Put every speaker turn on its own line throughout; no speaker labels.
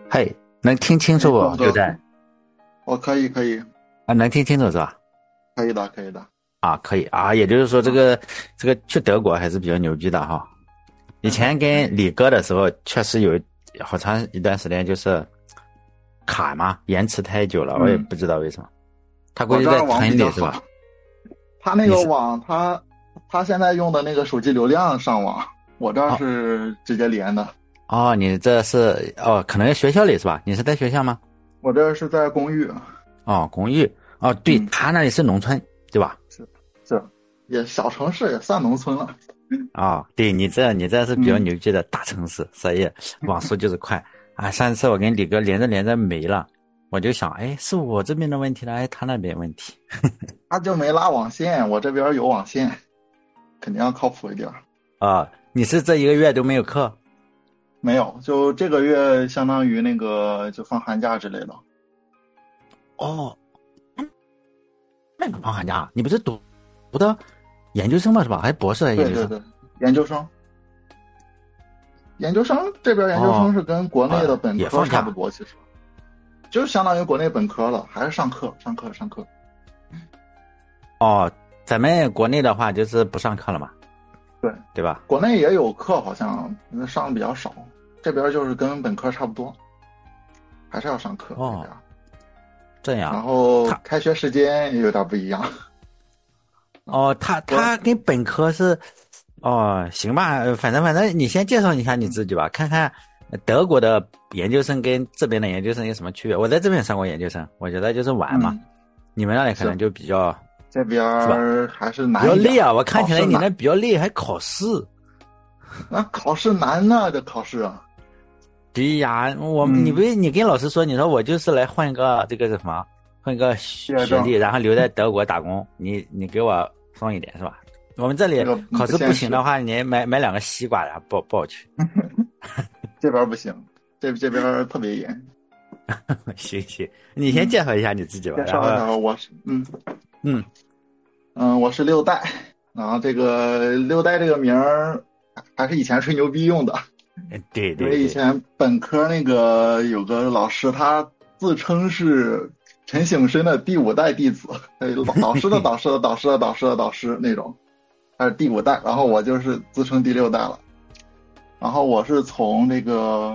嘿，能听清楚不？
懂不懂？
刘在
我可以，
啊，能听清楚是吧？
可以的，可以的。
啊，可以啊，也就是说，这个去德国还是比较牛逼的哈。以前跟李哥的时候，确实有好长一段时间就是卡嘛，延迟太久了，我也
嗯，
不知道为什么。他估计在
我这儿网比较好，
村里是吧？
他那
你是
个网，他现在用的那个手机流量上网，我这儿
哦
是直接连的。
哦，你这是哦，可能在学校里是吧？你是在学校吗？
我这儿是在公寓。
哦，公寓哦，对
嗯，
他那里是农村对吧？
是是，也小城市也算农村了。
啊、对你这是比较
嗯，
牛逼的大城市，所以网速就是快啊。上次我跟李哥连着没了，我就想，哎，是我这边的问题呢，还是他那边问题？
他就没拉网线，我这边有网线，肯定要靠谱一点儿。
啊？你是这一个月都没有课？
没有，就这个月相当于那个就放寒假之类的。
哦，那个放寒假，你不是读的研究生吗？是吧？还是博士还是研究生？
对对对，研究生。研究生这边研究
哦，
生是跟国内的本科
也放假。
差不多，其实就相当于国内本科了，还是上课上课上课。
哦，咱们国内的话就是不上课了嘛，
对，
对吧？
国内也有课，好像上的比较少，这边就是跟本科差不多，还是要上课这
哦，
边。
这样。
然后
他
开学时间也有点不一样。
哦，他
我
他跟本科是，哦，行吧，反正你先介绍一下你自己吧，看看德国的研究生跟这边的研究生有什么区别。我在这边上过研究生，我觉得就是玩嘛，
嗯，
你们那里可
是
能就比较
这边
是吧，
还是
比较
难一点，
累啊。我看起来你那
考试难。
比较累，还考试。
那考试难呢，这考试啊。
对呀，你不
嗯，
是你跟老师说，你说我就是来换个这个什么，换个
毕业证
学历，然后留在德国打工，你给我松一点是吧？我们这里
这个
考试不
不现实。
行的话，你买两个西瓜的不好去。
这边不行，这边特别严。
行行，你先
嗯，
介绍一下你自己吧。然后，
介绍一下，我是
嗯
我是六代，然后这个六代这个名儿还是以前吹牛逼用的，
对
因为以
对对，
前本科那个有个老师，他自称是陈省身的第五代弟子，导师的导师的导师的导师的导师那种，他是第五代，然后我就是自称第六代了。然后我是从这个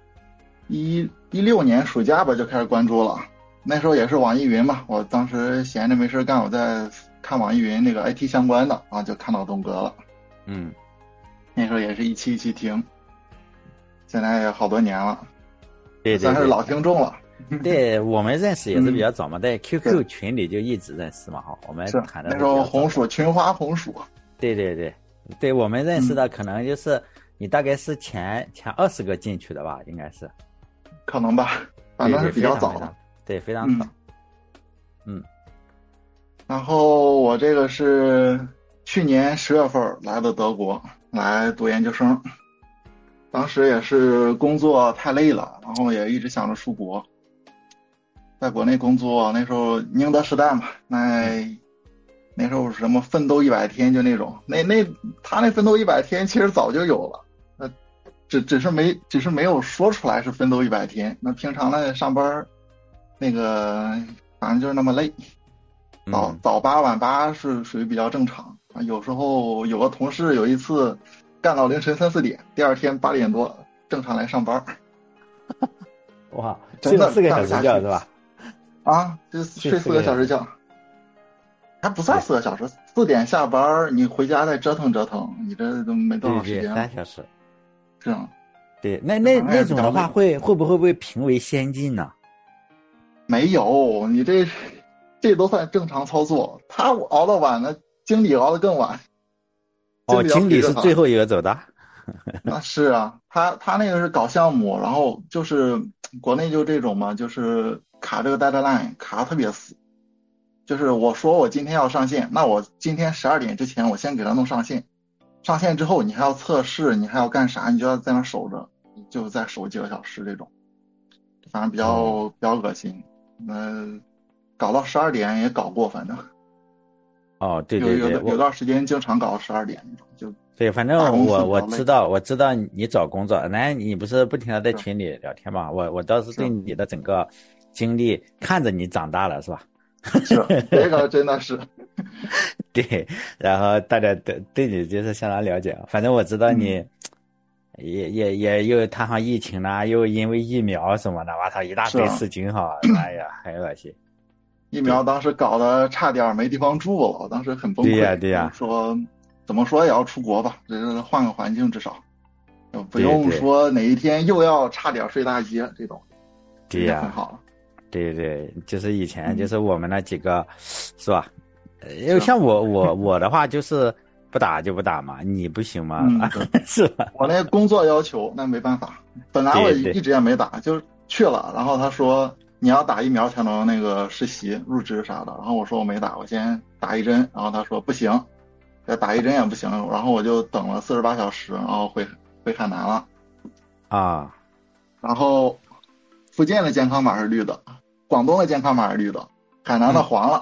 16年暑假吧就开始关注了，那时候也是网易云嘛，我当时闲着没事干，我在看网易云那个 IT 相关的，然后就看到东哥了。
嗯，
那时候也是一期一期听，现在也好多年了，
对对对
算是老听众了。
对，我们认识也是比
嗯，
较早嘛，在
对，
QQ 群里就一直认识嘛，哈，我们
是
谈的是比
那时候
较早的。
红薯群花红薯。
对对对，对我们认识
嗯，
的可能就是你大概是前20个进去的吧，应该是。
可能吧，反
对对，
正是比
非
较早了。
常非常，对，非常早。
嗯，
嗯，
然后我这个是去年10月份来的德国，来读研究生。当时也是工作太累了，然后也一直想着出国。在国内工作，那时候宁德时代嘛，那时候什么奋斗100天就那种，他那奋斗一百天其实早就有了，只是没有说出来是奋斗一百天。那平常呢上班那个反正就是那么累，早
嗯，
早八晚八是属于比较正常啊。有时候有个同事有一次干到凌晨3、4点，第二天8点多正常来上班，
哇，睡
真的
了4个小时
干不下去
觉是吧？
啊，就
睡
睡四
四个小时，
个小时觉。还不算
对
4个小时，4点下班，你回家再折腾折腾，你这都没多
对对，
少时间了。
3小时。
这样，
对，那
反正也
那种的话
比较累。
会不会评为先进呢？
没有，你这都算正常操作。他熬得晚呢，经理熬得更晚，经
哦，
理要
经
陪着他。
理是最后一个走的。
啊，是啊，他那个是搞项目，然后就是国内就这种嘛，就是卡这个 deadline 卡得特别死。就是我说我今天要上线，那我今天12点之前我先给他弄上线，上线之后你还要测试，你还要干啥，你就要在那守着，就再守几个小时这种，反正比
哦
较比较恶心。搞到12点也搞过，反正。
哦，对对对，
有段时间经常搞12点那种，就
对，反正
大公司
我
比较累。
知道你找工作，那你不是不停的在
是
群里聊天嘛？我倒是对
是
你的整个经历看着你长大了，是吧？
是，这个真的是，
对，然后大家对你就是相当了解。反正我知道你
嗯，
也又摊上疫情啦，又因为疫苗什么的，我操，一大堆
是啊，
事情哈，哎呀，很恶心。
疫苗
对
当时搞得差点没地方住了，我当时很崩
对呀
溃，
对呀，
就是说怎么说也要出国吧，这是换个环境至少，就不用
对对
说哪一天又要差点睡大街这种，已经很
对呀。
好了。
对对，就是以前就
嗯，
是我们那几个，是吧？因为
是，
像我的话就是不打就不打嘛，你不行吗？
嗯，对。
是吧？
我那工作要求那没办法，本来我
对对
一直也没打，就去了，然后他说你要打疫苗才能那个实习入职啥的，然后我说我没打，我先打一针，然后他说不行，再打一针也不行，然后我就等了48小时，然后回海南了，
啊，
然后福建的健康码是绿的，广东的健康码是绿的，海南的
嗯，
黄了，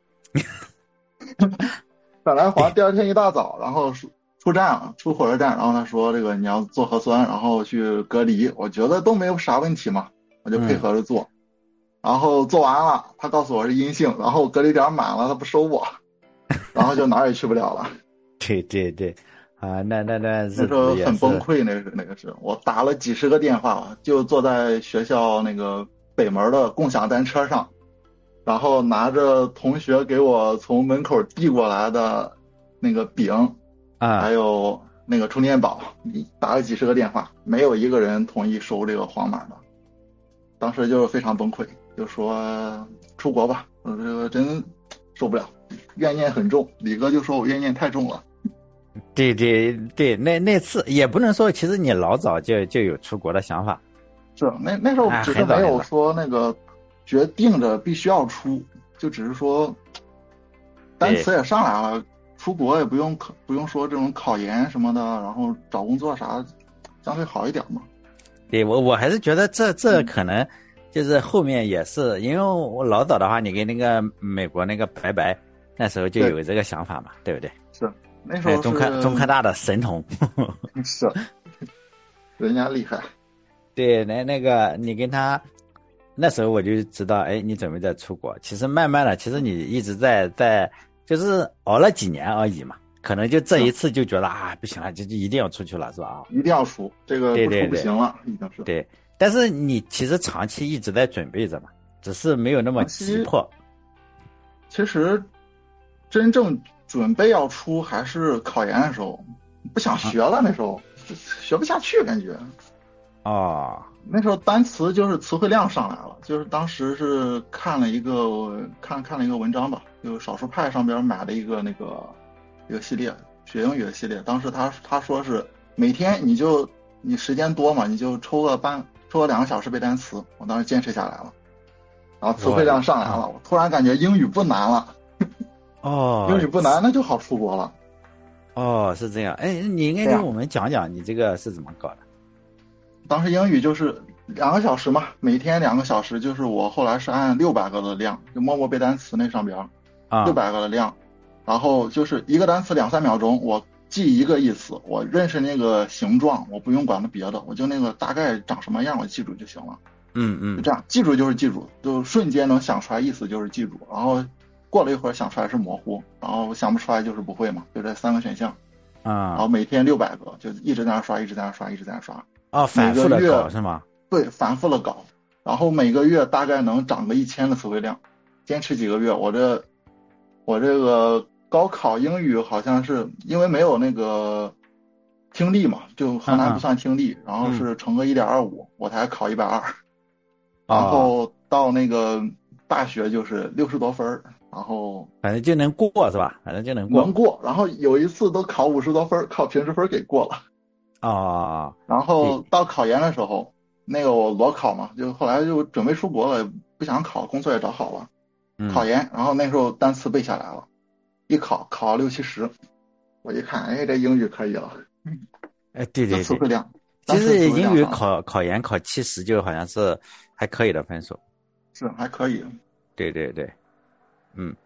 海南黄，第二天一大早，然后出站了，出火车站，然后他说这个你要做核酸，然后去隔离，我觉得都没有啥问题嘛，我就配
嗯，
合着做，然后做完了，他告诉我是阴性，然后隔离点满了，他不收我，然后就哪儿也去不了了。
对对对，啊，那日
那时候
子也是，
很崩溃，那个是我打了几十个电话，就坐在学校那个北门的共享单车上，然后拿着同学给我从门口递过来的那个饼，还
啊，
有那个充电宝，打了几十个电话，没有一个人同意收这个黄码的。当时就非常崩溃，就说出国吧，我这个真受不了，怨念很重。李哥就说我怨念太重了。
对对对，那次也不能说，其实你老早就有出国的想法，
是那时候
啊，
只是没有
很早很早，
说那个决定着必须要出，就只是说单
对。
词也上来了，出国也不用说这种考研什么的，然后找工作啥相对好一点嘛。
对我还是觉得这
嗯，
可能就是后面也是，因为我老早的话，你跟那个美国那个白白那时候就
对，
有这个想法嘛，对不对？
是那时
哎，
候
中科大的神童，
是人家厉害。
对，那个你跟他那时候我就知道，哎，你准备在出国。其实慢慢的，其实你一直在就是熬了几年而已嘛，可能就这
是
一次就觉得啊，不行了，就一定要出去了，是吧？啊，
一定要出，这个不出
对对对
不行了，已经是。
对，但是你其实长期一直在准备着嘛，只是没有那么
长期
急迫。
其实真正准备要出还是考研的时候，不想
啊，
学了，那时候学不下去，感觉
哦，
那时候单词就是词汇量上来了，就是当时是看了一个文章吧，就少数派上边买了一个系列学英语的系列，当时他说是每天你时间多嘛，你就抽个2个小时背单词，我当时坚持下来了，然后词汇量上来了，
啊，
我突然感觉英语不难了，英
哦，
语不难那就好出国了。
哦，是这样。哎，你应该
对呀，
跟我们讲讲你这个是怎么搞的
当时英语就是2个小时嘛，每天2个小时，就是我后来是按600个的量，就默默背单词那上边六
啊？
百个的量，然后就是一个单词2、3秒钟，我记一个意思，我认识那个形状，我不用管它别的，我就那个大概长什么样我记住就行了，
嗯嗯
就这样，记住就是记住，就瞬间能想出来意思就是记住，然后过了一会儿想出来是模糊，然后想不出来就是不会嘛，就这3个选项，然后
啊，
每天600个，就一直在那刷，一直在那刷，一直在那刷，
哦，
每
反复的
个月
搞是吗？
对反复的搞，然后每个月大概能涨个1000的词汇量，坚持几个月，我这个高考英语好像是因为没有那个听力嘛，就河南不
嗯嗯
算听力，然后
嗯，
是乘个1.25，我才考120，然
哦，
后到那个大学就是60多分，然后
反正就能过是吧？反正就能过。
能过，然后有一次都考50多分，考平时分给过了。
哦哦，
然
对，
后到考研的时候，那个我裸考嘛，就后来就准备出国了，不想考，工作也找好了，考
嗯，
研，然后那时候单词背下来了，一考了60、70，我一看，哎，这英语可以了，
哎，对
就
对对，
词汇量，
其
当时词汇
实英语
量上来，
考研考70就好像是还可以的分数。
是还可以，
对对对，嗯，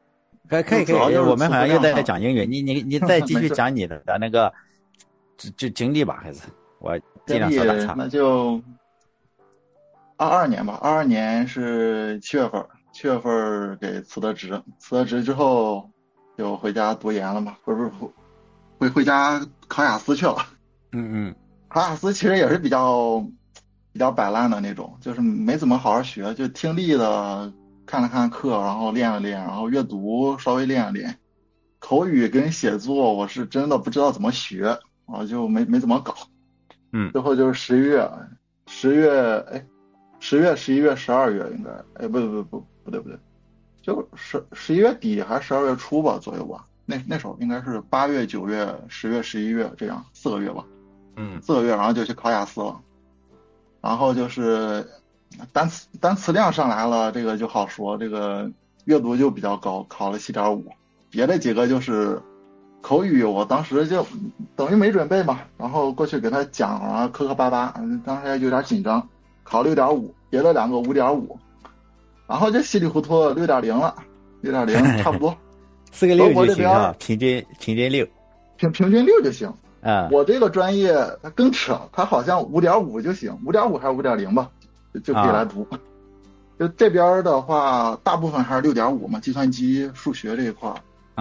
可以，
主要就是
我们好像又在
词汇量上。
讲英语，你再继
没事。
续讲你的那个就经历吧，还是我尽
经历
量少打岔。
那就22年吧，22年是7月份，7月份给辞的职，辞了职之后就回家读研了嘛，不是回家考雅思去了。
嗯
考雅思其实也是比较摆烂的那种，就是没怎么好好学，就听力的看了看课，然后练了练，然后阅读稍微练了练，口语跟写作我是真的不知道怎么学，啊，就没怎么搞。
嗯
最后就是10月、11月、12月应该，哎，不对，就11月底还是12月初吧左右吧。那时候应该是8月、9月、10月、11月这样4个月吧，
嗯
4个月，然后就去考雅思了。然后就是单词量上来了，这个就好说，这个阅读就比较高，考了7.5。别的几个就是口语，我当时就等于没准备嘛，然后过去给他讲，然后磕磕巴巴，当时还有点紧张，考6.5，别的两个5.5，然后就稀里糊涂6.0了，6.0差不多。
4个
德
6
国这边
就行啊，平均6。
平均6就行。
啊
我这个专业它更扯，它好像5.5就行，5.5还是5.0吧，就可以来读。就这边的话，大部分还是6.5嘛，计算机、数学这一块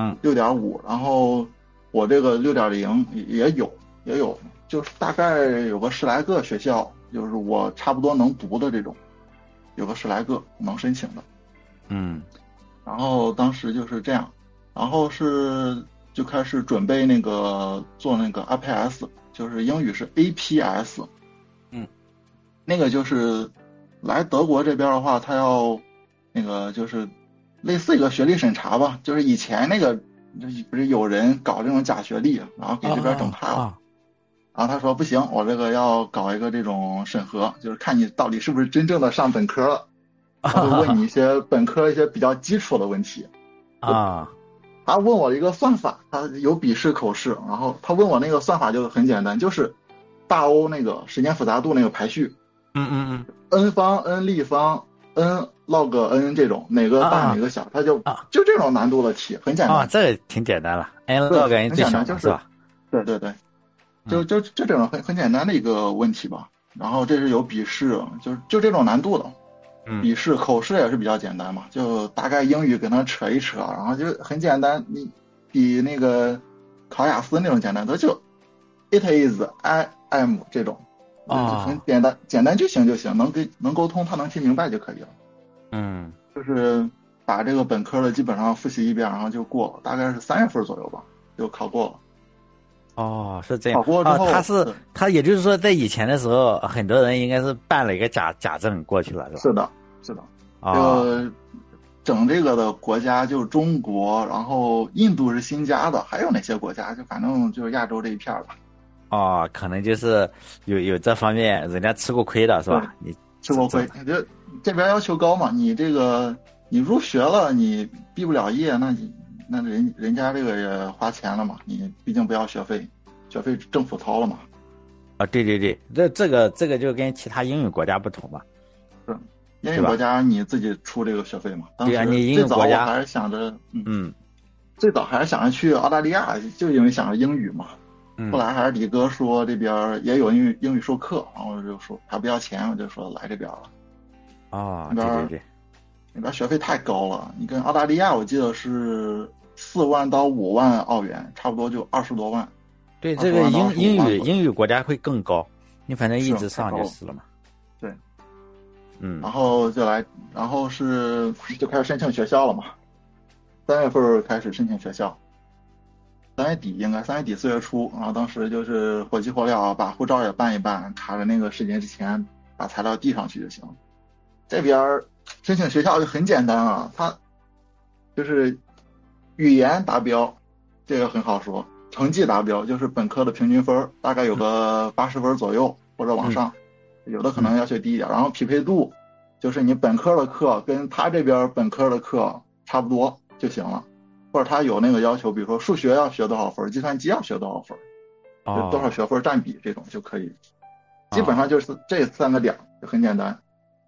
6.5，然后我这个6.0也有，就是大概有个10来个学校，就是我差不多能读的这种，有个10来个能申请的。
嗯
然后当时就是这样，然后就开始准备做那个 IPS， 就是英语是 APS。那个就是来德国这边的话，他要就是类似一个学历审查吧，就是以前不是有人搞这种假学历，然后给这边整派了。然后他说不行，我这个要搞一个这种审核，就是看你到底是不是真正的上本科了。他会问你一些本科一些比较基础的问题。他问我一个算法，他有笔试口试，然后他问我那个算法就很简单，就是大欧那个时间复杂度那个排序。n 方 n 立方 n log n 这种哪个大哪个小，它就这种难度的题，很简单。
这个挺简单了 ，n log n 最小
就是
吧？
对，就这种很简单的一个问题吧。然后这是有笔试，就这种难度的。笔试口试也是比较简单嘛，就大概英语跟他扯一扯，然后就很简单，你比那个考雅思那种简单多，就 it is I am 这种。很简单就行，能沟通，他能听明白就可以了。就是把这个本科的基本上复习一遍，然后就过了，大概是3月份左右吧，就考过了。
是这样。
考过之后，
他也就是说，在以前的时候，很多人应该是办了一个假证过去了，
是吧？是的。整这个的国家就中国，然后印度是新加的，还有哪些国家？就反正就是亚洲这一片吧。
可能就是有这方面人家吃过亏的是吧？你
吃过亏，这边要求高嘛，你入学了，你毕不了业，那人家这个也花钱了嘛，你毕竟不要学费政府掏了嘛。
对，这个就跟其他英语国家不同嘛。
是，英语国家你自己出这个学费嘛。
对啊，你英语国家
最早我还是想着，最早还是想着去澳大利亚，就因为想着英语嘛。后来还是李哥说这边也有英语授课，然后我就说还不要钱，我就说来这边了。
对，
那边学费太高了，你跟澳大利亚我记得是4万到5万澳元，差不多就20多万。
对，这个英语国家会更高，你反正一直上就是了嘛。
对，然后就开始申请学校了嘛。3月份开始申请学校。3月底应该3月底4月初，然后当时就是火急火燎把护照也办一办，卡着那个时间之前把材料递上去就行。这边申请学校就很简单啊，它就是语言达标，这个很好说，成绩达标就是本科的平均分大概有个80分左右或者往上，有的可能要求低一点。然后匹配度就是你本科的课跟他这边本科的课差不多就行了。或者他有那个要求，比如说数学要学多少分，计算机要学多少分，就多少学分占比这种就可以。基本上就是这3个点就很简单。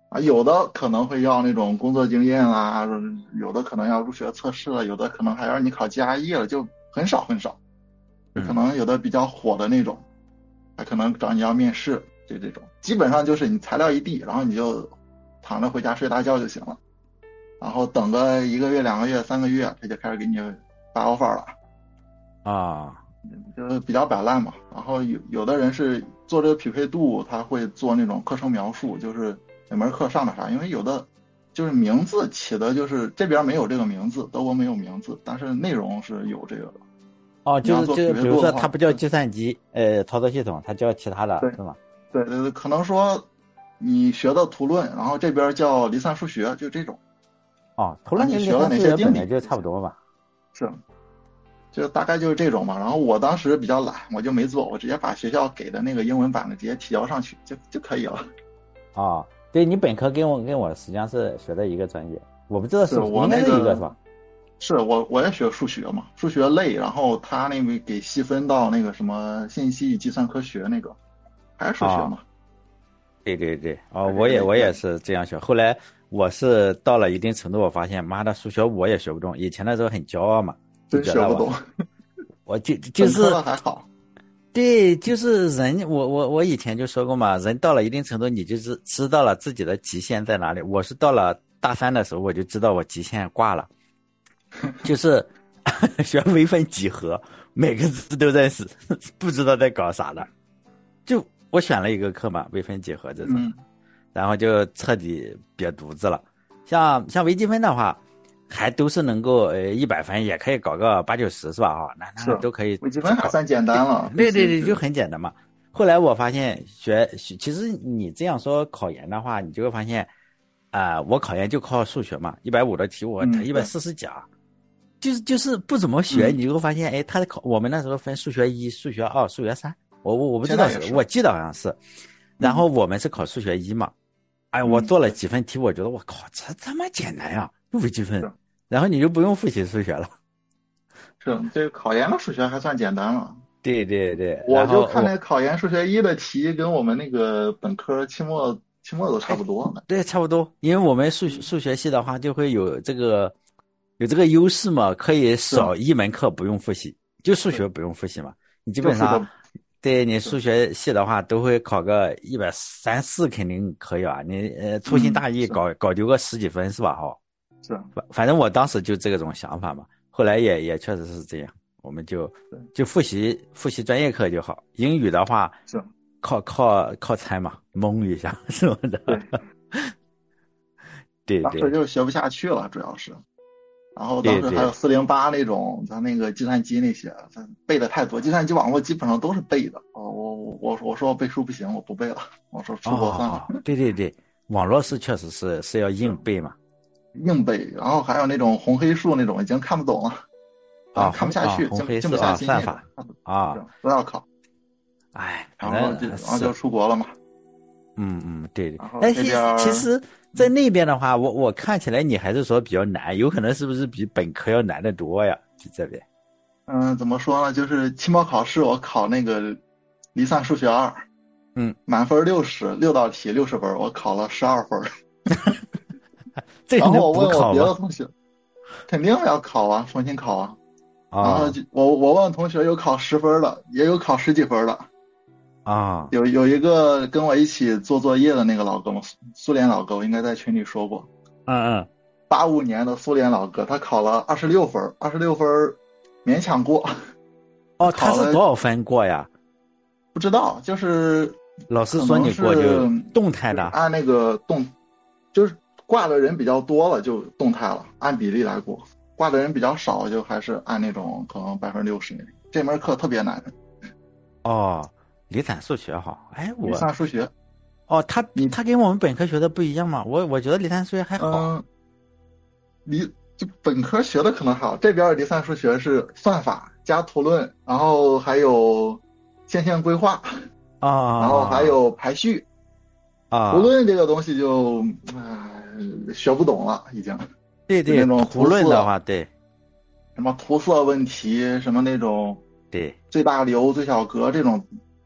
啊，有的可能会要那种工作经验啦，有的可能要入学测试了，有的可能还让你考 GRE 了，就很少很少。就可能有的比较火的那种，还可能找你要面试，就这种。基本上就是你材料一递，然后你就躺着回家睡大觉就行了，然后等个1个月、2个月、3个月，他就开始给你发 offer 了。
啊，
就比较摆烂嘛。然后有的人是做这个匹配度，他会做那种课程描述，就是哪门课上的啥，因为有的就是名字起的就是这边没有这个名字，德国没有名字，但是内容是有这个的。
哦，就是，比如说它不叫
对
计算机，操作系统，它叫其他的，
对
是吗？
对对对，可能说你学的图论，然后这边叫离散数学，就这种。
哦，图论跟离
你学了
散数学
哪些定理
本来就差不多嘛。
是，就大概就是这种嘛。然后我当时比较懒，我就没做，我直接把学校给的那个英文版的直接提交上去就可以了。
哦，对，你本科跟我实际上是学的一个专业，我不知道
是我
应该
那
是一个是吧？
是我也学数学嘛，数学类，然后他那个给细分到那个什么信息与计算科学那个，还是数学嘛。
对对对，我也是这样学。后来我是到了一定程度，我发现妈的数学我也学不懂。以前的时候很骄傲嘛，就觉得
真学不懂。
我就是
本科的还好。
对，就是人，我以前就说过嘛，人到了一定程度，你就知道了自己的极限在哪里。我是到了大3的时候，我就知道我极限挂了，就是学微分几何，每个字都认识，不知道在搞啥的。就我选了一个课嘛，微分几何这种，然后就彻底瘪犊子了。像微积分的话，还都是能够100分，也可以搞个80、90是吧？啊，那都可以。
微积分还算简单了。
对，就很简单嘛。后来我发现其实你这样说考研的话，你就会发现，我考研就靠数学嘛，150的题我140几啊，就是不怎么学，你就会发现，哎，我们那时候分数学1、数学2、数学3，我不知道我记得好像是，然后我们是考数学1嘛，哎，我做了几分题，我觉得我靠，这么简单呀，微积分，然后你就不用复习数学了。
是，这个考研的数学还算简单了。
对对对，
我就看那考研数学1的题跟我们那个本科期末都差不多。
对，差不多，因为我们数学系的话就会有这个优势嘛，可以少一门课不用复习，就数学不用复习嘛。你基本上对你数学系的话都会考个130、140肯定可以啊。你粗心大意搞丢个10几分是吧？哈，
是，
反正我当时就这种想法嘛。后来也确实是这样，我们就复习专业课就好。英语的话
是
靠猜嘛，蒙一下是不是？对，
当时就学不下去了，主要是。然后当时还有408那种，咱那个计算机那些，背的太多，计算机网络基本上都是背的。我说我背书不行，我不背了，我说出国算了。
对，网络确实是要硬背嘛。
硬背，然后还有那种红黑数那种，已经看不懂了，看不下去，
红黑
静不下心
算法
都要考。
哎，
然后就出国了嘛。
对。但其实，在那边的话，我看起来你还是说比较难，有可能是不是比本科要难得多呀？就这边。
怎么说呢？就是期末考试我考那个离散数学2，满分6道题60分，我考了12分。然后我问我别的同学，肯定要考啊，重新考啊。然后我问同学有考10分的，也有考10几分的。有一个跟我一起做作业的那个老哥嘛，苏联老哥，我应该在群里说过。85年的苏联老哥，他考了26分，26分勉强过。
他是多少分过呀？
不知道，就是
老师说你过就动态的，
按那个就是挂的人比较多了就动态了，按比例来过；挂的人比较少就还是按那种可能60%那种。这门课特别难。
离散数学好，哎，
离散数学。
他跟我们本科学的不一样嘛？我觉得离散数学还好。
就本科学的可能好，这边离散数学是算法加图论，然后还有线性规划然后还有排序图论这个东西就学不懂了，已经。
对，
那种
图论的话，对，
什么涂色问题，什么那种
对
最大流最小格这种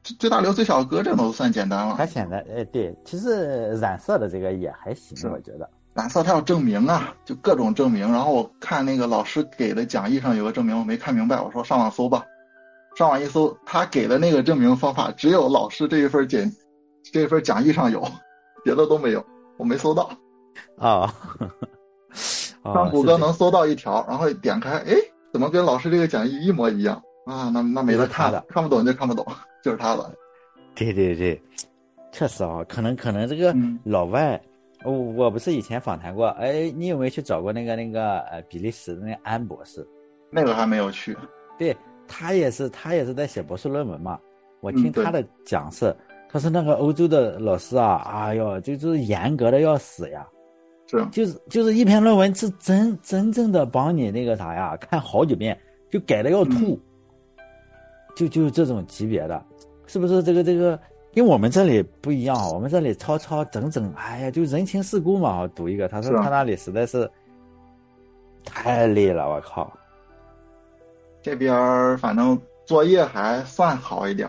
最大流最小格这种都算简单了。
它现在对，其实染色的这个也还行，我觉得。
染色它要证明啊，就各种证明。然后我看那个老师给的讲义上有个证明，我没看明白，我说上网搜吧。上网一搜，他给的那个证明方法只有老师这一份讲义上有，别的都没有，我没搜到。
哦，
上谷歌能搜到一条，然后点开，哎，怎么跟老师这个讲义一模一样啊？那没得看了，看不懂就看不懂，就是他的。
对对对，确实啊，可能这个老外。我不是以前访谈过，哎，你有没有去找过那个比利时的那个安博士？
那个还没有去。
对，他也是在写博士论文嘛。我听他的讲是，他说那个欧洲的老师啊，哎呦，就是严格的要死呀。
是。
就是一篇论文是真正的帮你那个啥呀，看好几遍，就改的要吐。就这种级别的，是不是这个？跟我们这里不一样，我们这里抄整，哎呀，就人情世故嘛。读一个，他说他那里实在是太累了，我靠。
这边反正作业还算好一点，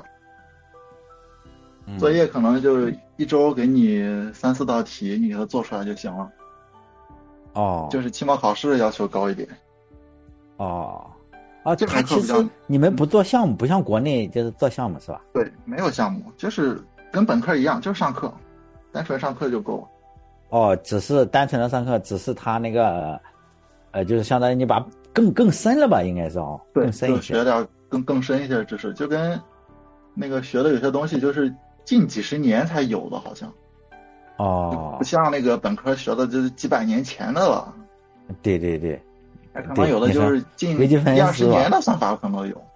作业可能就一周给你3、4道题，你给它做出来就行了。
哦，
就是期末考试要求高一点。
他其实你们不做项目，不像国内就是做项目是吧？
对，没有项目，就是跟本科一样，就是上课，单纯上课就够了。
哦，只是单纯的上课，只是他那个就是相当于你把更深了吧，应该是哦，
对，
更深一些，
学点更深一些的知识，就跟那个学的有些东西就是近几十年才有的，好像。
哦，
不像那个本科学的就是几百年前的了。
对对对。
可能有的就是近1-20年的算法可能有。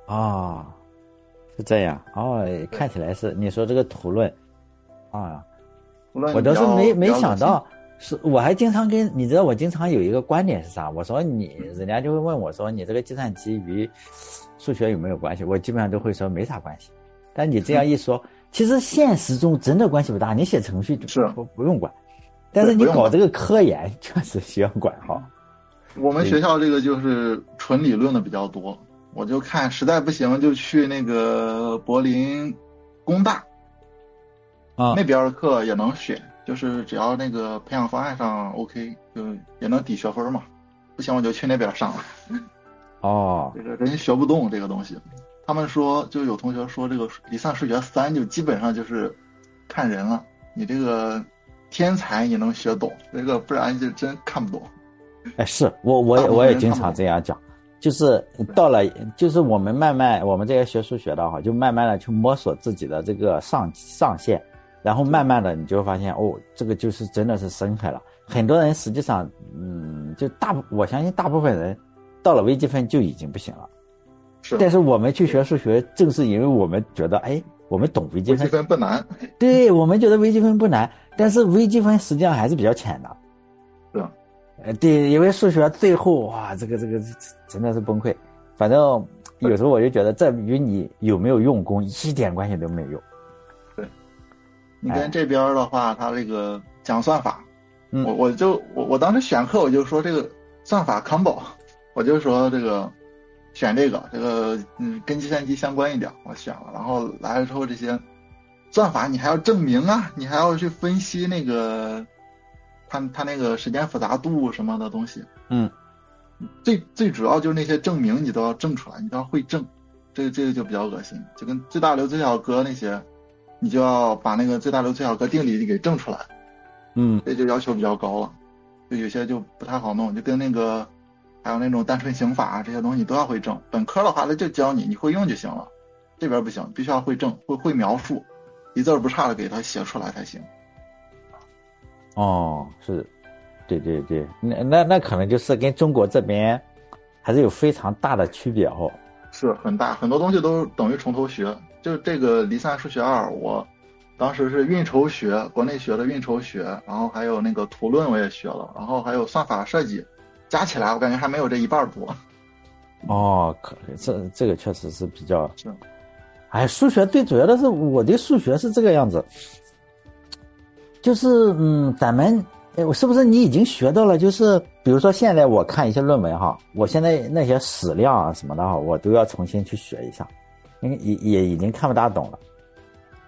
是这样哦，看起来是你说这个图论啊，
我
倒是没想到，是我还经常你知道我经常有一个观点是啥？我说人家就会问我说你这个计算机与数学有没有关系？我基本上都会说没啥关系。但你这样一说，其实现实中真的关系不大。你写程序不用管，但是你搞这个科研确实需要管哈。
我们学校这个就是纯理论的比较多，我就看实在不行就去那个柏林工大那边的课也能选，就是只要那个培养方案上 OK， 就也能抵学分嘛。不行我就去那边上了。这个人学不动这个东西，他们说就有同学说这个离散数学3就基本上就是看人了，你这个天才你能学懂，这个不然就真看不懂。
是我也经常这样讲，就是到了，就是我们这些学数学的哈，就慢慢的去摸索自己的这个上限，然后慢慢的你就会发现这个就是真的是深海了。很多人实际上，我相信大部分人到了微积分就已经不行了。但是我们去学数学，正是因为我们觉得，我们懂微积分，
微积分不难。
对，我们觉得微积分不难，但是微积分实际上还是比较浅的。对，因为数学最后哇，这个真的是崩溃。反正有时候我就觉得，这与你有没有用功一点关系都没有。
对，你跟这边的话，他这个讲算法，我当时选课我就说这个算法 combo， 我就说这个选这个跟计算机相关一点，我选了。然后来了之后，这些算法你还要证明啊，你还要去分析那个。他那个时间复杂度什么的东西，最主要就是那些证明你都要证出来，你都要会证，这个就比较恶心，就跟最大流最小格那些，你就要把那个最大流最小格定理给证出来，这就要求比较高了，就有些就不太好弄，就跟那个还有那种单纯刑法这些东西都要会证。本科的话那就教你会用就行了，这边不行，必须要会证，会描述，一字不差的给它写出来才行。
是，对，那可能就是跟中国这边还是有非常大的区别哦。
是很大，很多东西都等于从头学。就这个离散数学2，我当时是运筹学，国内学的运筹学，然后还有那个图论我也学了，然后还有算法设计，加起来我感觉还没有这一半多。
这个确实是比较是。数学最主要的是我对数学是这个样子。就是咱们是不是你已经学到了？就是比如说现在我看一些论文哈，我现在那些史料啊什么的哈，我都要重新去学一下，因为也已经看不大懂了。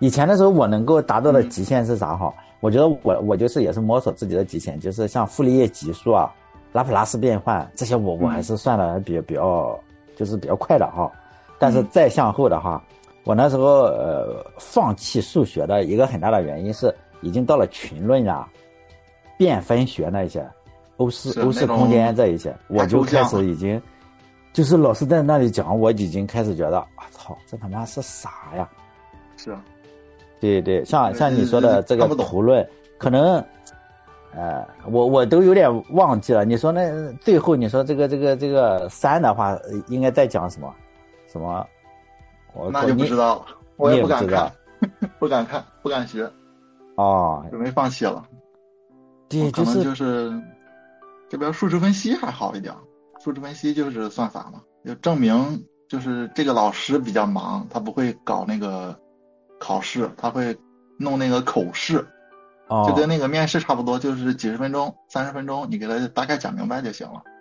以前的时候我能够达到的极限是啥哈？我觉得我就是也是摸索自己的极限，就是像傅立叶级数啊、拉普拉斯变换这些我还是算的比较就是比较快的哈。但是再向后的话，我那时候放弃数学的一个很大的原因是已经到了群论啊、变分学那些欧式空间这一些，我就开始已经就是老师在那里讲，我已经开始觉得啊操，这他妈是啥呀？
是啊。
对对，像你说的这个图论，可能，我都有点忘记了。你说那最后你说这个3的话，应该在讲什么？什么？
那就不知道了，我也不敢看，不敢看，不敢学。
哦，
准备放弃了。
对，
可能就是这边数值分析还好一点，数值分析就是算法嘛，就证明就是这个老师比较忙，他不会搞那个考试，他会弄那个口试，就跟那个面试差不多，就是几十分钟、30分钟，你给他大概讲明白就行了。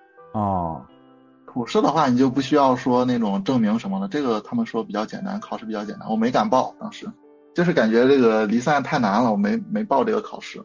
口试的话，你就不需要说那种证明什么的，这个他们说比较简单，考试比较简单，我没敢报，当时就是感觉这个离散太难了，我没报这个考试。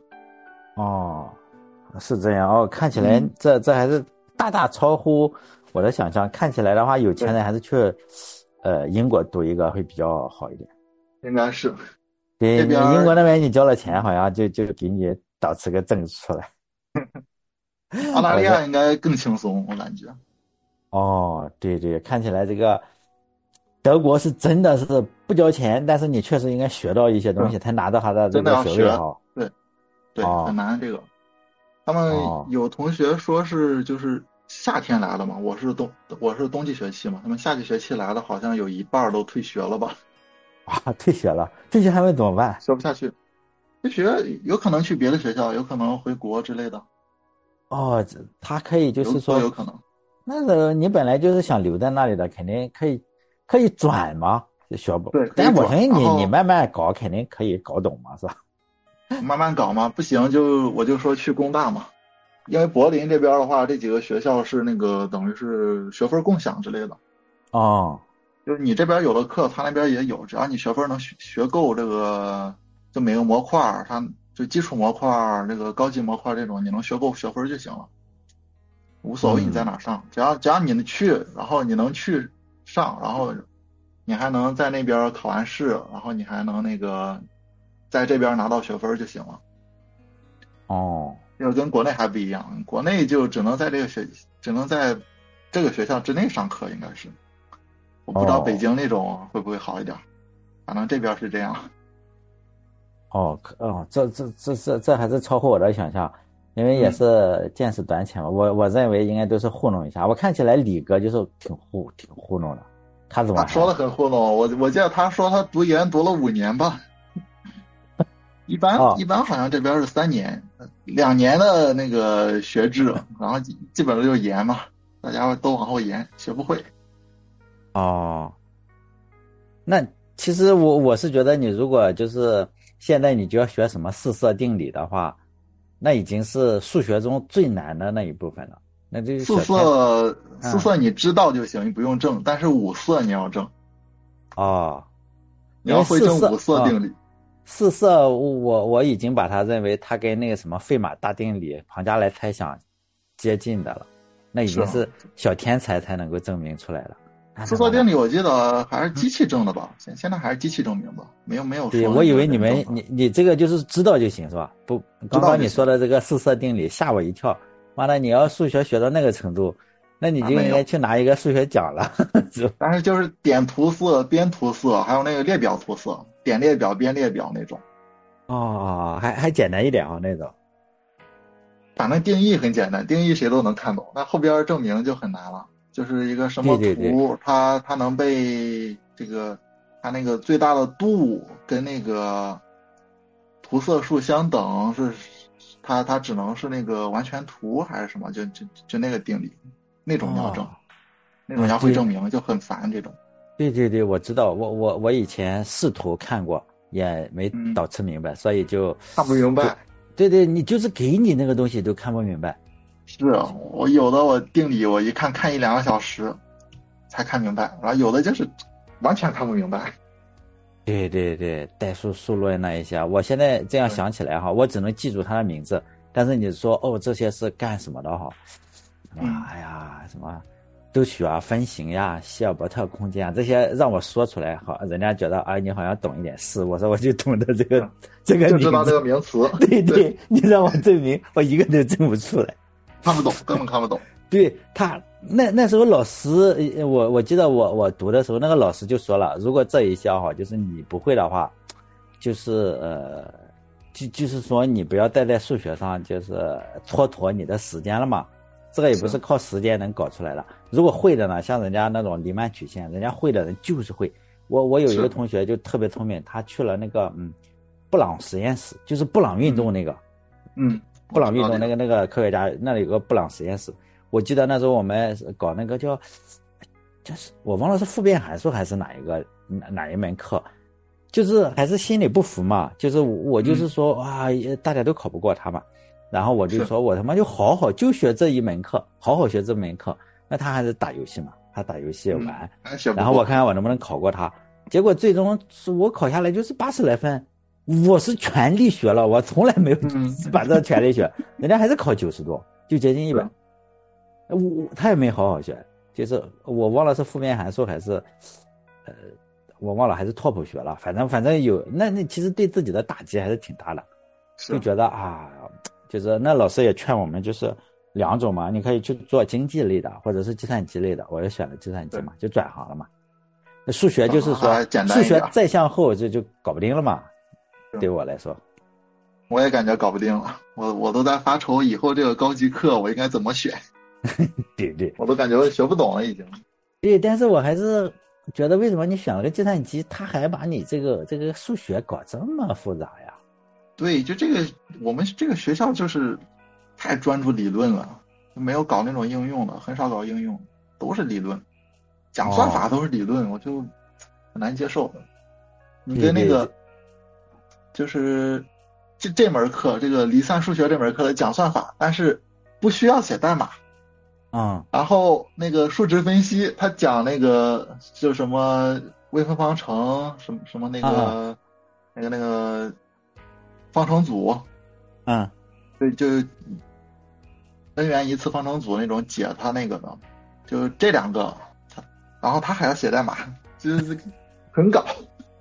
是这样看起来这还是大大超乎我的想象。看起来的话，有钱人还是去英国读一个会比较好一点。
应该是。
对，你英国那边你交了钱，好像就给你导出个证出来。
澳大利亚应该更轻松，我感觉。
对对，看起来这个德国是真的是不交钱，但是你确实应该学到一些东西，才拿到他的这个学位哈。
对，很难这个。他们有同学说是就是夏天来的嘛，我是冬季学期嘛，他们夏季学期来的好像有一半都退学了吧。
退学了，退学还会怎么办？
学不下去，退学有可能去别的学校，有可能回国之类的。
他可以就是说
有可能。
那个你本来就是想留在那里的，肯定可以转嘛，学不？
对，
但我相信你慢慢搞，肯定可以搞懂嘛，是吧？
慢慢搞嘛，不行我就说去工大嘛，因为柏林这边的话，这几个学校是那个等于是学分共享之类的。就是你这边有的课，他那边也有，只要你学分能学够这个，就每个模块，它就基础模块、这个高级模块这种，你能学够学分就行了，无所谓你在哪上，只要你去，然后你能去上，然后你还能在那边考完试，然后你还能那个在这边拿到学分就行了。就跟国内还不一样，国内就只能在这个学校之内上课，应该是。我不知道北京那种会不会好一点，反正这边是这样。
这还是超乎我的想象，因为也是见识短浅嘛。我认为应该都是糊弄一下。我看起来李哥就是挺糊弄的，他怎么
说的很糊弄？我记得他说他读研读了5年吧，一般好像这边是3年，2年的那个学制，然后基本上就是研嘛，大家都往后研，学不会。
那其实我是觉得，你如果就是现在你就要学什么四色定理的话，那已经是数学中最难的那一部分了。那这
四色你知道就行，你不用证，但是5色你要证。你要会证5色定理。
四色我已经把它认为它跟那个什么费马大定理、庞加莱猜想接近的了，那已经是小天才才能够证明出来了。
四色定理我记得还是机器证的吧，现在还是机器证明的，没有。
对，我以为你这个就是知道就行是吧？不，刚刚你说的这个四色定理吓我一跳，妈的，你要数学学到那个程度，那你就应该去拿一个数学奖了。
但是就是点涂色、边涂色，还有那个列表涂色，点列表、边列表那种。
还简单一点那种。
反正定义很简单，定义谁都能看懂，那后边证明就很难了。就是一个什么图，
对
它能被这个它那个最大的度跟那个涂色数相等，是它只能是那个完全图还是什么？就那个定理，那种要证，那种要会证明就很烦这种。
对，我知道，我以前试图看过，也没导吃明白，所以就
看不明白。
对，你就是给你那个东西都看不明白。
是我定理我一看1-2个小时才看明白，然后有的就是完全看不明白。
对对对，代数、数论那一些，我现在这样
对，
想起来哈，我只能记住它的名字，但是你说哦这些是干什么的哈？
嗯
哎呀，什么周曲啊、分形呀、希尔伯特空间啊，这些让我说出来好，人家觉得啊你好像懂一点。是，我说我就懂得这个
嗯，
这个
就知道这
名字。
个名词，对，
对对，你让我证明，我一个都证不出来。
看不懂，根本看不懂。
对他那时候老师，我记得我读的时候，那个老师就说了，如果这一项哈，就是你不会的话，就是就是说你不要带在数学上，就是蹉跎你的时间了嘛。这个也不
是，
是靠时间能搞出来的。如果会的呢，像人家那种黎曼曲线，人家会的人就是会。我有一个
是，
同学就特别聪明，他去了那个布朗实验室，就是布朗运动
嗯
那个。
嗯，
布朗运动
我知道这个。
那个科学家那里有个布朗实验室，我记得那时候我们搞那个就是我忘了是复变函数还是哪一门课，就是还是心里不服嘛，就是我就是
嗯，
说啊，大家都考不过他嘛，然后我就
是，
说我他妈就好好就学这一门课，好好学这门课，那他还是打游戏嘛，他打游戏
嗯，
玩，
还学不
然后我
过。
看看我能不能考过他，结果最终是我考下来就是80来分。我是全力学了，我从来没有
嗯，
把这全力学，人家还是考90多，就接近100。
是，
他也没好好学，就是我忘了是复变函数还是，呃，我忘了还是拓扑学了，反正有那其实对自己的打击还是挺大的，就
是，
觉得啊，就是那老师也劝我们就是两种嘛，你可以去做经济类的或者是计算机类的，我就选了计算机
对，
嘛，就转行了嘛。那数学就是说
转行还简单一点。
数学再向后就搞不定了嘛，
是，
对我来说。
我也感觉搞不定了，我都在发愁以后这个高级课我应该怎么选，
对对。
我都感觉学不懂了已经。
对，但是我还是觉得，为什么你选了个计算机，他还把你这个数学搞这么复杂呀？
对，就这个我们这个学校就是太专注理论了，没有搞那种应用的，很少搞应用，都是理论，讲算法
哦，
都是理论，我就很难接受。你
对对对，
跟那个就是这门课，这个离散数学这门课的讲算法，但是不需要写代码。
嗯
然后那个数值分析，他讲那个就什么微分方程，什么什么那
嗯嗯
个那个方程组，
嗯，
就 n 元一次方程组那种解它那个的，就这两个，然后他还要写代码，就是很搞，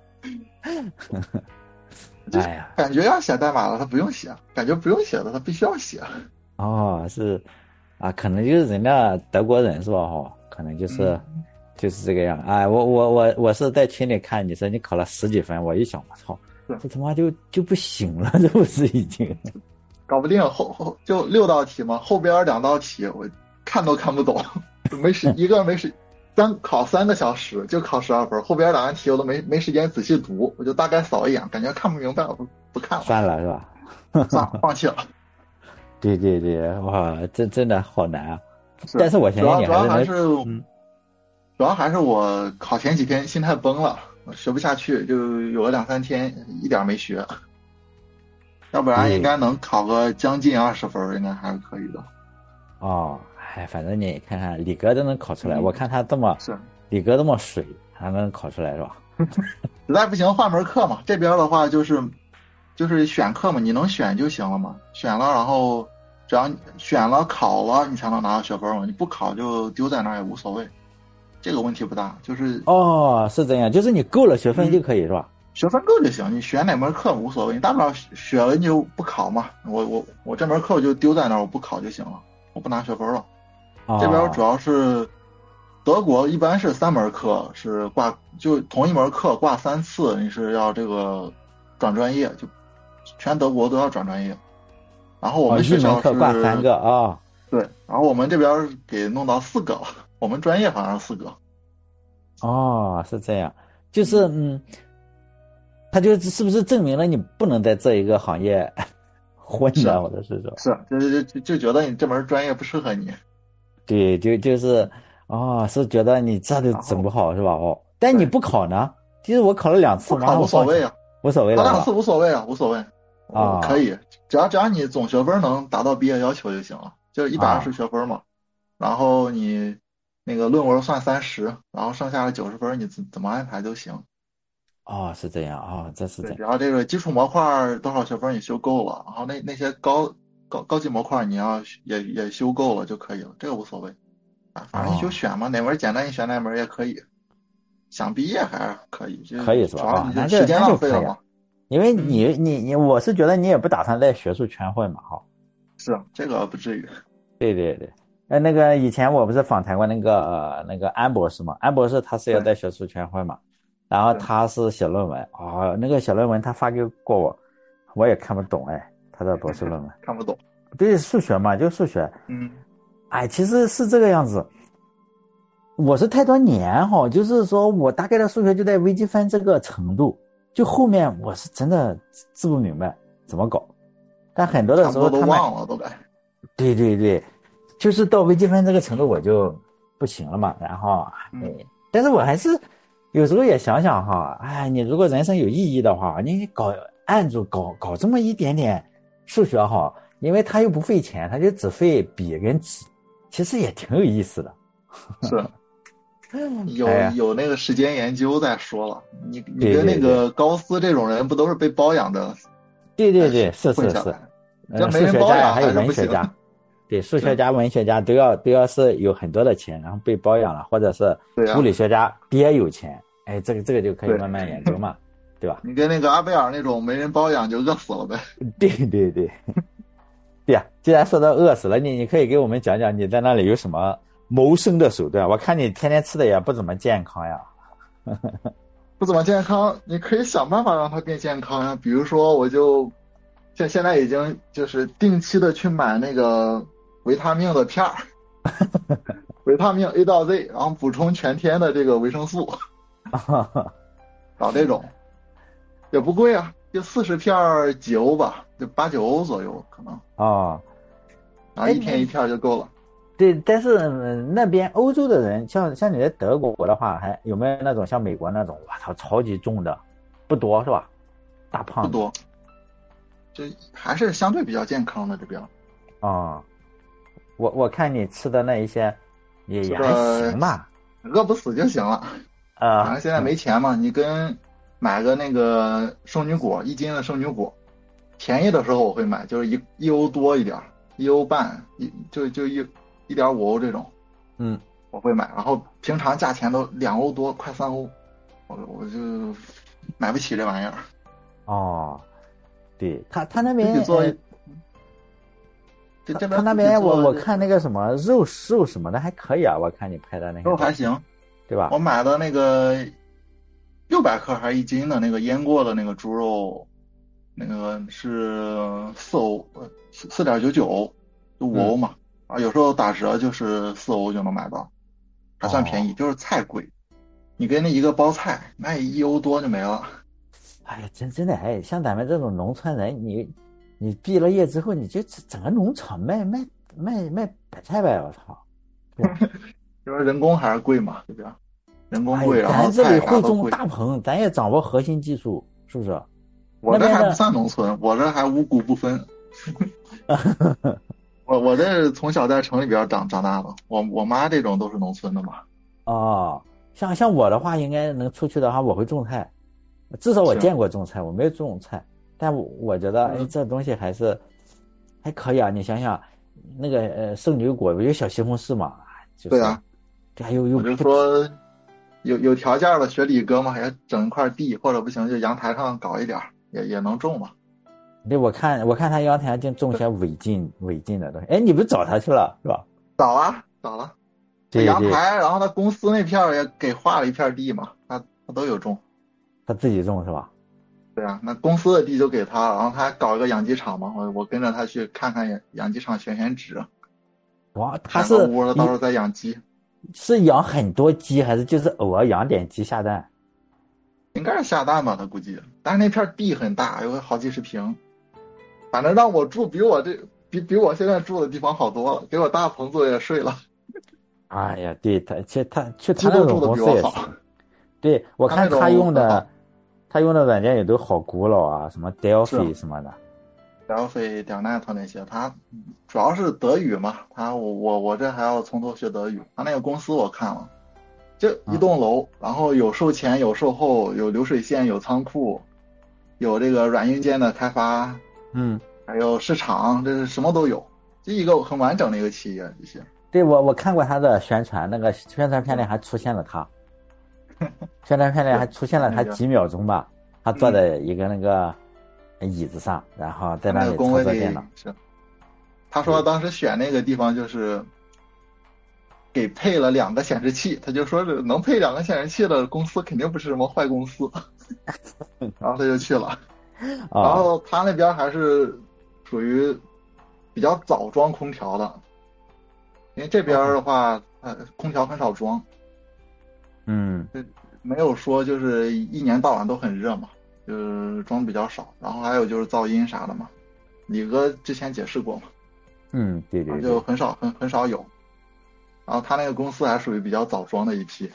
就是
哎呀，
感觉要写代码了，他不用写；感觉不用写的，他必须要写。
哦是啊，可能就是人家德国人是吧？哈，可能就是
嗯，
就是这个样。哎，我是在群里看你说你考了10几分，我一想我操，
是
这他妈就不行了，这不是已经？
搞不定，后就6道题嘛，后边2道题我看都看不懂，没时一个没时考3个小时就考12分，后边2个题我都没时间仔细读，我就大概扫一眼，感觉看不明白，我不看了，
算了是吧？
算了，放弃了。
对对对，哇，真的好难啊！
是，
但是我相信你还是能，嗯。
主要还是我考前几天心态崩了，我学不下去，就有了2、3天一点没学，要不然应
对，
该能考个将近20分，应该还是可以的。
哦，哎，反正你看看李哥都能考出来，我
嗯，
看他这么，
是，
李哥这么水，还能考出来是吧？
实在不行换门课嘛。这边的话就是选课嘛，你能选就行了嘛。选了，然后只要你选了考了，你才能拿到学分嘛。你不考就丢在那儿也无所谓，这个问题不大。就是
哦，是这样，就是你够了学分就可以是吧？
学分够就行，你选哪门课无所谓，你大不了学了你就不考嘛。我这门课我就丢在那儿，我不考就行了，我不拿学分了。这边主
哦
要是德国一般是3门课是挂，就同一门课挂3次，你是要这个转专业，就全德国都要转专业。然后我
哦，
们
一门
学校是
课挂3个啊。哦
对，然后我们这边给弄到4个了，我们专业好像是4个。
哦，是这样，就是
嗯，
他就是不是证明了你不能在这一个行业混
是
的，或者是说，
是，就觉得你这门专业不适合你，
对，就是哦，是觉得你这都
然后
整不好是吧？哦，但你
对，
不考呢？其实我考了2次，马
不考
上我放弃了，
无所谓啊。
无所谓
考两次
了是吧？
无所谓啊，无所谓，我可
啊
以，只要你总学分能达到毕业要求就行了，就是120
啊。
学分嘛。然后你那个论文算30，然后剩下的90分你怎么安排都行。
哦，是这样哦，这是这
对，
样。
只要这个基础模块多少学分你修够了，然后那些高级模块你要也修够了就可以了，这个无所谓啊，反正你就
哦，
选嘛，哪门简单你选哪门也可以，想毕业还是可以，就
可以是吧？哦，
主要你就
那就
时间
那就可以了，
浪费了嘛。
因为
嗯，
我是觉得你也不打算在学术圈混嘛，哈。
是这个不至于。
对对对，那个以前我不是访谈过那个安博士嘛，安博士他是要
对
在学术圈混嘛，然后
对，
他是写论文啊、那个写论文他发给过我，我也看不懂哎，他的博士论文。
看不懂。
对，数学嘛，就数学。
嗯，
哎，其实是这个样子。我是太多年哈，就是说我大概的数学就在微积分这个程度，就后面我是真的治不明白怎么搞。但很多的
差不多都
时候他们，
忘了都该。
对对对，就是到微积分这个程度我就不行了嘛。然后，哎，
嗯，
但是我还是有时候也想想哈，哎，你如果人生有意义的话，你按住搞这么一点点数学哈，因为它又不费钱，它就只费笔跟纸，其实也挺有意思的。
是。
哎呀，
有那个时间研究再说了，你跟那
对对对
个高斯这种人不都是被包养着
对对对，是是是，
混下来？你这没
数
人包养
学家呀，还有
还是不行。
文学家，对，数学
是，
家、文学家都要是有很多的钱，然后被包养了，或者是
对呀、
物理学家爹有钱，哎，这个就可以
对，
慢慢研究嘛，对吧？
你跟那个阿贝尔那种没人包养就饿死了呗。
对对对，对呀，既然说到饿死了，你可以给我们讲讲你在那里有什么谋生的手段？我看你天天吃的也不怎么健康呀。
不怎么健康，你可以想办法让它变健康呀。比如说，我就现在已经就是定期的去买那个维他命的片儿，维他命 A 到 Z，然后补充全天的这个维生素，搞这种也不贵啊，就40片几欧吧，就8、9欧左右可能，
哦，
然后
哎，
一天一片就够了。
对，但是那边欧洲的人，像你在德国的话，还有没有那种像美国那种，哇操，超级重的，不多是吧？大胖子
不多，就还是相对比较健康的这边，
啊、我看你吃的那一些也
这
还
个
行吧，
饿不死就行了。反正现在没钱嘛，你跟买个那个圣女果1斤的圣女果，便宜的时候我会买，就是一欧多一点1欧半，就1.5欧这种，
嗯，
我会买。然后平常价钱都2欧多，快3欧，我就买不起这玩意儿。
哦，对他那边
自己做，这边自己
他那边我
做就
看那个什么肉什么的还可以啊，我看你拍的那些照片，
肉还行。
对吧？
我买的那个600克还是1斤的那个腌过的那个猪肉，那个是4欧，4.99欧，就5欧嘛。啊，有时候打折就是4欧就能买到，还算便宜。
哦，
就是菜贵，你跟那一个包菜卖1欧多就没了。
哎呀，真的哎，像咱们这种农村人，你毕了业之后，你就整个农场卖白菜呗，我操，对吧？
就是人工还是贵嘛，这边人工
哎，
贵，然后
咱这里
菜啥
会种
都贵。
大棚，咱也掌握核心技术，是不是？
我这还不
那边的，
算农村，我这还五谷不分。我这从小在城里边长大的，我妈这种都是农村的嘛。
哦，像我的话，应该能出去的话，我会种菜，至少我
是，
见过种菜，我没有种菜，但我觉得，哎，这东西还可以啊。你想想，那个圣女果不有小西红柿嘛，就是，
对啊，
对啊，又
我就
不甜，
说有条件的学理科嘛，也整一块地，或者不行就阳台上搞一点也能种嘛。
对，我看他阳台就种些违禁的东西。哎，你不是找他去了是吧？
找了，他
对对，
阳台，然后他公司那片也给划了一片地嘛，他都有种。
他自己种是吧？
对啊，那公司的地就给他，然后他还搞一个养鸡场嘛，我跟着他去看看养鸡场选址，
哇，他是
选个屋，他到时候再养鸡。
是养很多鸡，还是就是偶尔养点鸡下蛋？
应该是下蛋吧，他估计。但是那片地很大，有好几十平。反正让我住比我现在住的地方好多了，给我大棚子也睡了，
哎呀，对他，其实他那种
鸡都住的
公司也行。
比我好。
对，我
他那
看他
种很好。
用的，他用的软件也都好古老啊，什么
是
Delphi 什么的。
Delphi.net 那些，他主要是德语嘛，我这还要从头学德语。他那个公司我看了， 就一栋楼，然后有售前有售后，有流水线，有仓库，有这个软硬件的开发，还有市场，这是什么都有，就一个很完整的一个企业。这些
对，我看过他的宣传，那个宣传片里还出现了他，宣传片里还出现了他几秒钟吧，他坐在一个那个椅子上，然后在那里操作电脑。
是，他说当时选那个地方就是给配了2个显示器，他就说是能配2个显示器的公司肯定不是什么坏公司，然后他就去了。然后他那边还是属于比较早装空调的，因为这边的话，空调很少装，没有说就是一年到晚都很热嘛，就是装比较少。然后还有就是噪音啥的嘛，李哥之前解释过嘛，
对，
就很少有。然后他那个公司还属于比较早装的一批。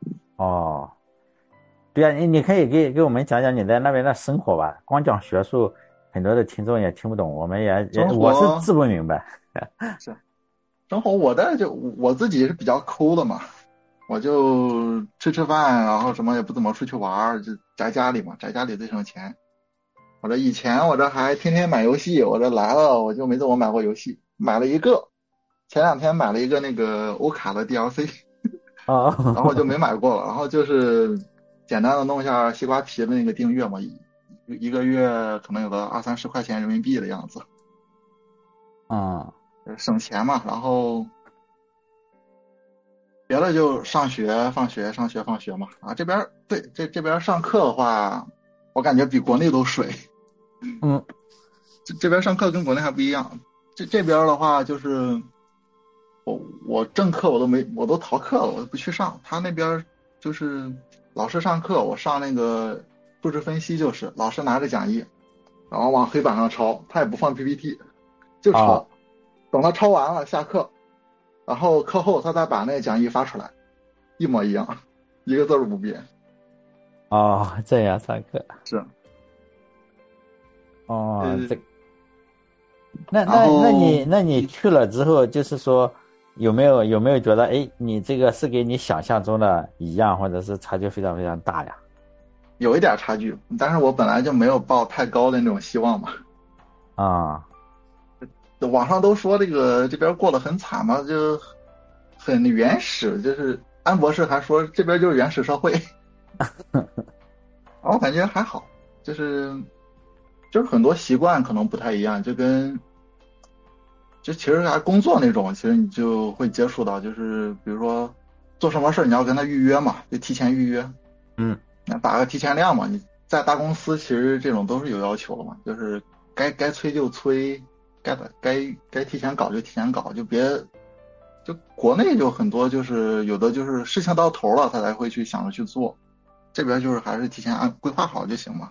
对啊，你可以给我们讲讲你在那边的生活吧，光讲学术，很多的听众也听不懂，我们也我是自不明白。
是，生活我自己是比较抠的嘛，我就吃饭，然后什么也不怎么出去玩，就宅家里嘛，宅家里最省钱。以前我这还天天买游戏，我这来了我就没怎么买过游戏，买了一个，前2天买了一个那个欧卡的 DLC， 然后就没买过了。然后就是简单的弄一下西瓜皮的那个订阅嘛，一个月可能有个20-30块钱人民币的样子，省钱嘛。然后别的就上学放学嘛。这边对这边上课的话，我感觉比国内都水。这边上课跟国内还不一样。这边的话就是我正课我都逃课了，我都不去上。他那边就是老师上课，我上那个数值分析，就是老师拿着讲义，然后往黑板上抄，他也不放 PPT， 就抄，等他抄完了下课，然后课后他再把那个讲义发出来，一模一样，一个字儿不变。
这样上课
是。
那你去了之后，就是说有没有觉得，你这个是跟你想象中的一样，或者是差距非常非常大呀？
有一点差距，但是我本来就没有抱太高的那种希望嘛。网上都说这边过得很惨嘛，就很原始，就是安博士还说这边就是原始社会。我感觉还好，就是很多习惯可能不太一样，就其实还工作那种，其实你就会接触到，就是比如说做什么事你要跟他预约嘛，就提前预约。那打个提前量嘛，你在大公司其实这种都是有要求的嘛，就是该催就催，该提前搞就提前搞，就别就国内就很多就是有的就是事情到头了他才会去想着去做，这边就是还是提前规划好就行嘛。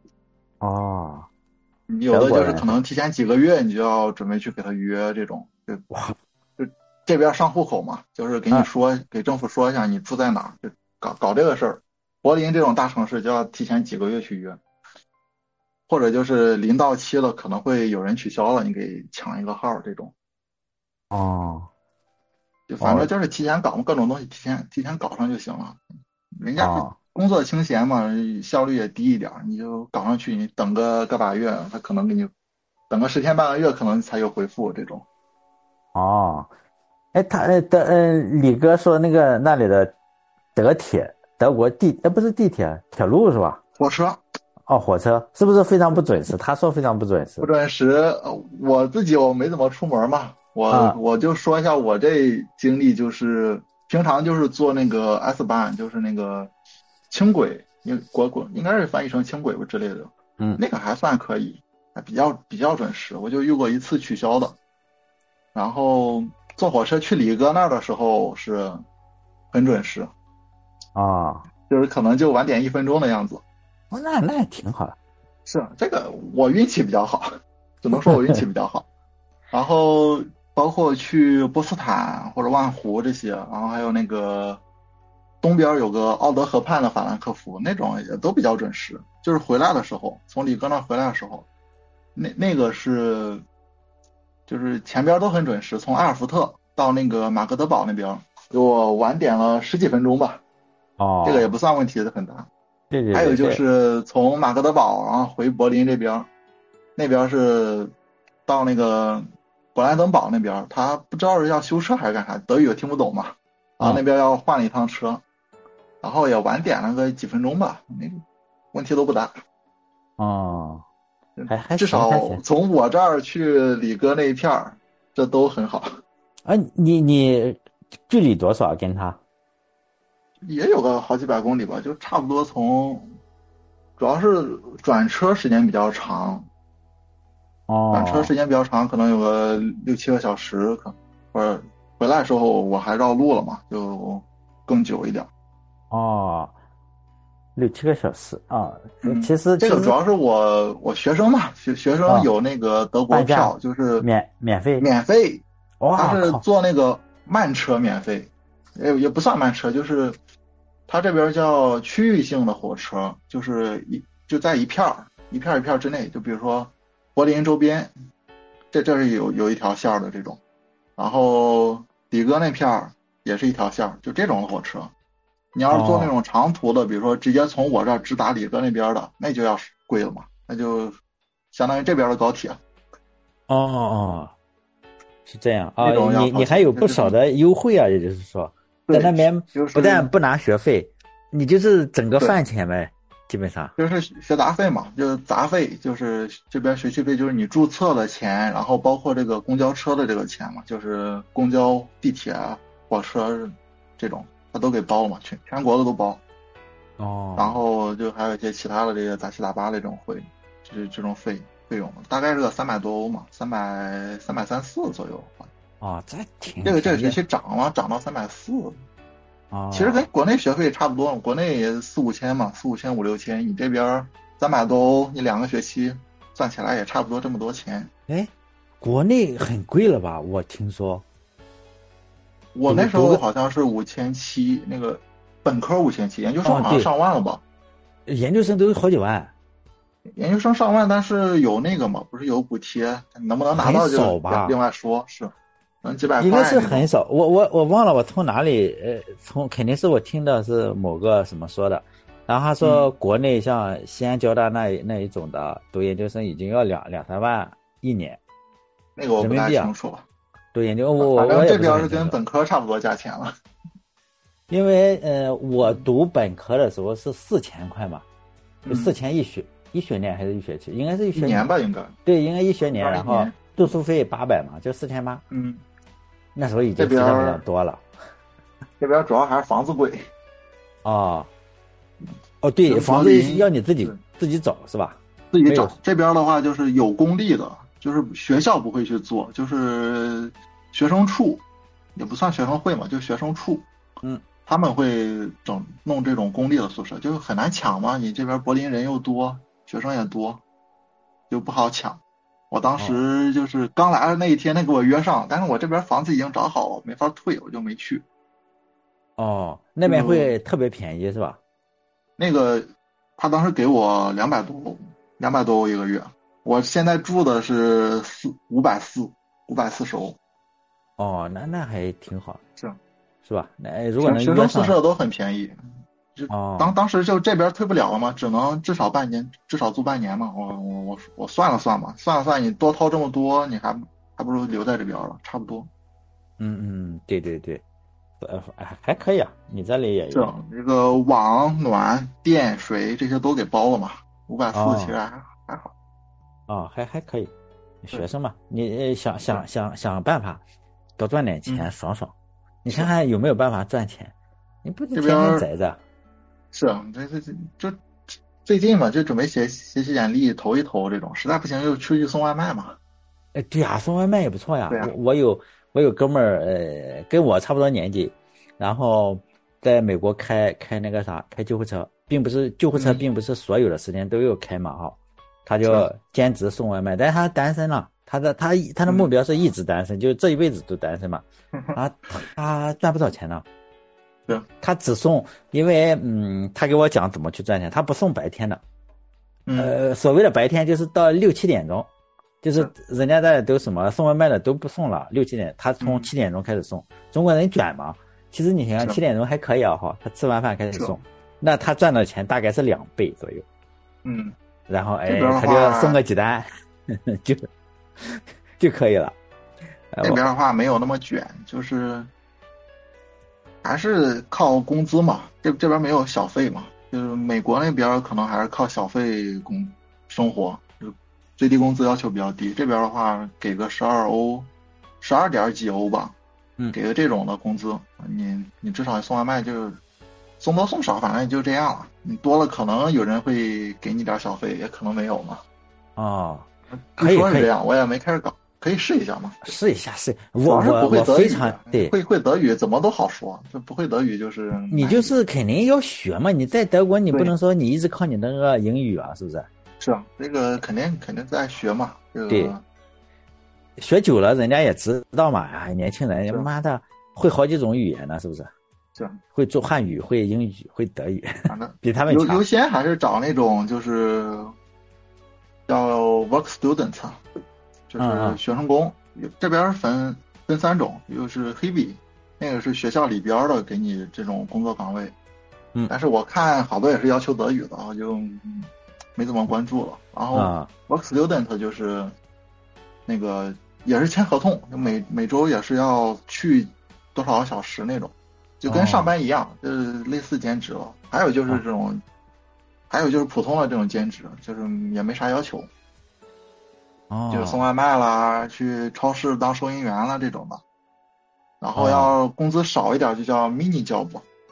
你有的就是可能提前几个月你就要准备去给他预约这种，就这边上户口嘛，就是给你说给政府说一下你住在哪，就搞这个事儿。柏林这种大城市就要提前几个月去约，或者就是临到期了可能会有人取消了，你给抢一个号这种。就反正就是提前搞嘛，各种东西提前搞上就行了。人家工作清闲嘛，效率也低一点，你就搞上去，你等个把月，他可能给你等个10天半个月，可能才有回复这种。
李哥说那里的德国不是地铁，铁路是吧？
火车。
火车是不是非常不准时？他说非常不准时。
不准时，我自己没怎么出门嘛，我就说一下我这经历，就是平常就是坐那个 S 班，就是那个轻轨，国应该是翻译成轻轨之类的，那个还算可以，还比较准时。我就遇过一次取消的，然后坐火车去李哥那儿的时候是很准时。就是可能就晚点1分钟的样子。
那也挺好的。
是这个我运气比较好，只能说我运气比较好。然后包括去波斯坦或者万湖这些，然后还有那个东边有个奥德河畔的法兰克福，那种也都比较准时。就是回来的时候，从李哥那回来的时候，那个是就是前边都很准时，从阿尔福特到那个马格德堡那边给我晚点了十几分钟吧，
哦，
这个也不算问题的很大。
对对对，
还有就是从马格德堡然后回柏林这边，那边是到那个勃兰登堡那边，他不知道是要修车还是干啥，德语也听不懂嘛，然后那边要换了一趟车，然后也晚点了个几分钟吧，那个问题都不大。
哦，还
至少从我这儿去李哥那一片儿，这都很好。
啊，你距离多少跟他？
也有个好几百公里吧，就差不多主要是转车时间比较长。
哦，
转车时间比较长，可能有个6-7个小时，或者回来的时候我还绕路了嘛，就更久一点。
哦，6-7个小时啊，其实
这个主要是我学生嘛，学生有那个德国票，就是
免费，
他是坐那个慢车免费，也不算慢车，就是他这边叫区域性的火车，就是就在一片一片之内，就比如说柏林周边，这是有一条线的这种，然后底哥那片也是一条线，就这种的火车。你要是坐那种长途的，比如说直接从我这儿直达里哥那边的，那就要贵了嘛，那就相当于这边的高铁。
哦，是这样啊，你还有不少的优惠啊，也就是说，在那边不但不拿学费，你就是整个饭钱呗，基本上
就是学杂费嘛，就是杂费，就是这边学区费，就是你注册的钱，然后包括这个公交车的这个钱嘛，就是公交、地铁、火车这种。他都给包了嘛，全国的都包。
哦，
然后就还有一些其他的这些杂七杂八的这种就是这种费用，大概是个300多欧嘛，330-4左右。
哦，这挺
这个学期涨到340。
哦，
其实跟国内学费差不多，国内也4-5千嘛，4-5千5-6千，你这边300多欧，你2个学期算起来也差不多这么多钱。
哎，国内很贵了吧？我听说。
我那时候好像是5700，那个本科5700，研究生好像上万了吧？
研究生都好几万。
研究生上万，但是有那个嘛，不是有补贴，能不能拿到就另外说，是能几百块。
应该是很少，我忘了我从哪里肯定是我听的是某个什么说的，然后他说国内像西安交大那一种的读研究生已经要2-3万一年，
那个我不太清楚了。
读研究
反正这边是跟本科差不多价钱了。
因为我读本科的时候是4000块嘛，就4000一学年还是一学期？应该是一学
年吧，应该。
对，应该一学年，然后住宿费800嘛，就4800。那时候已经非常非常多了。
这边主要还是房子贵。
哦，对，房子要你自己找是吧？
自己找。这边的话就是有公立的。就是学校不会去做，就是学生处，也不算学生会嘛，就学生处，他们会弄这种公立的宿舍，就很难抢嘛。你这边柏林人又多，学生也多，就不好抢。我当时就是刚来的那一天，他给我约上，但是我这边房子已经找好，没法退，我就没去。
哦，那边会特别便宜是吧？
那个他当时给我200多欧一个月。我现在住的是540欧。
哦，那还挺好，
是
吧？那如果能
学生宿舍都很便宜，当时就这边退不了了嘛，只能至少住半年嘛。我算了算吧，算你多掏这么多，你还不如留在这边了，差不多。
对，还可以啊，你这里也有
这个网、暖、电、水这些都给包了嘛，540其实还好。
还可以，学生嘛，你想办法多赚点钱，爽爽。你看看有没有办法赚钱？你不天天宅着。
是啊，这最近嘛，就准备写简历投一投这种，实在不行就出去送外卖嘛。
对呀，送外卖也不错呀。
对啊，
我有哥们儿，跟我差不多年纪，然后在美国开那个开救护车，并不是救护车，并不是所有的时间都有开嘛哈。他就兼职送外卖，但是他单身了，他的目标是一直单身，就这一辈子都单身嘛。他赚不少钱呢。
对，
他只送，因为他给我讲怎么去赚钱，他不送白天的。所谓的白天就是到6-7点钟，就是人家在都什么送外卖的都不送了，6-7点，他从7点钟开始送。中国人卷嘛， 其实你想想
是
7点钟还可以啊哈，他吃完饭开始
是，
送，那他赚的钱大概是2倍左右。
嗯，
然后
这边的
他就送
话，
个几单就就可以了。
这边的话没有那么卷，就是还是靠工资嘛，这边没有小费嘛，就是美国那边可能还是靠小费生活，就是最低工资要求比较低。这边的话给个12欧，12点几欧吧，
嗯，
给个这种的工资，你至少送外卖就送多送少，反正也就这样了。你多了可能有人会给你点小费，也可能没有嘛。
哦，
据
可以可以
说是这样，我也没开始搞，可以试一下嘛。
试一下试。
主要是不会
我非
德语，
常对。
会德语怎么都好说，就不会德语就是
你就
难一点。
是肯定要学嘛，你在德国你不
对，
能说你一直靠你那个英语啊，是不是？
是啊，这个肯定在学嘛，这
对，
个
学久了人家也知道嘛，哎，年轻人
是
妈的会好几种语言呢，是不是？
是啊，
会做汉语，会英语，会德语，
反正
比他们强。
优先还是找那种就是叫 work student，就
嗯嗯
是学生工。这边分3种，一个是黑笔，那个是学校里边的给你这种工作岗位。
嗯
但是我看好多也是要求德语的，我就没怎么关注了。然后
啊
work student 就是那个也是签合同，就每周也是要去多少个小时那种，就跟上班一样，就是类似兼职了。还有就是这种，还有就是普通的这种兼职，就是也没啥要求，就是送
哦
外卖啦，去超市当收银员啦这种的。然后
哦
要工资少一点，就叫 mini job，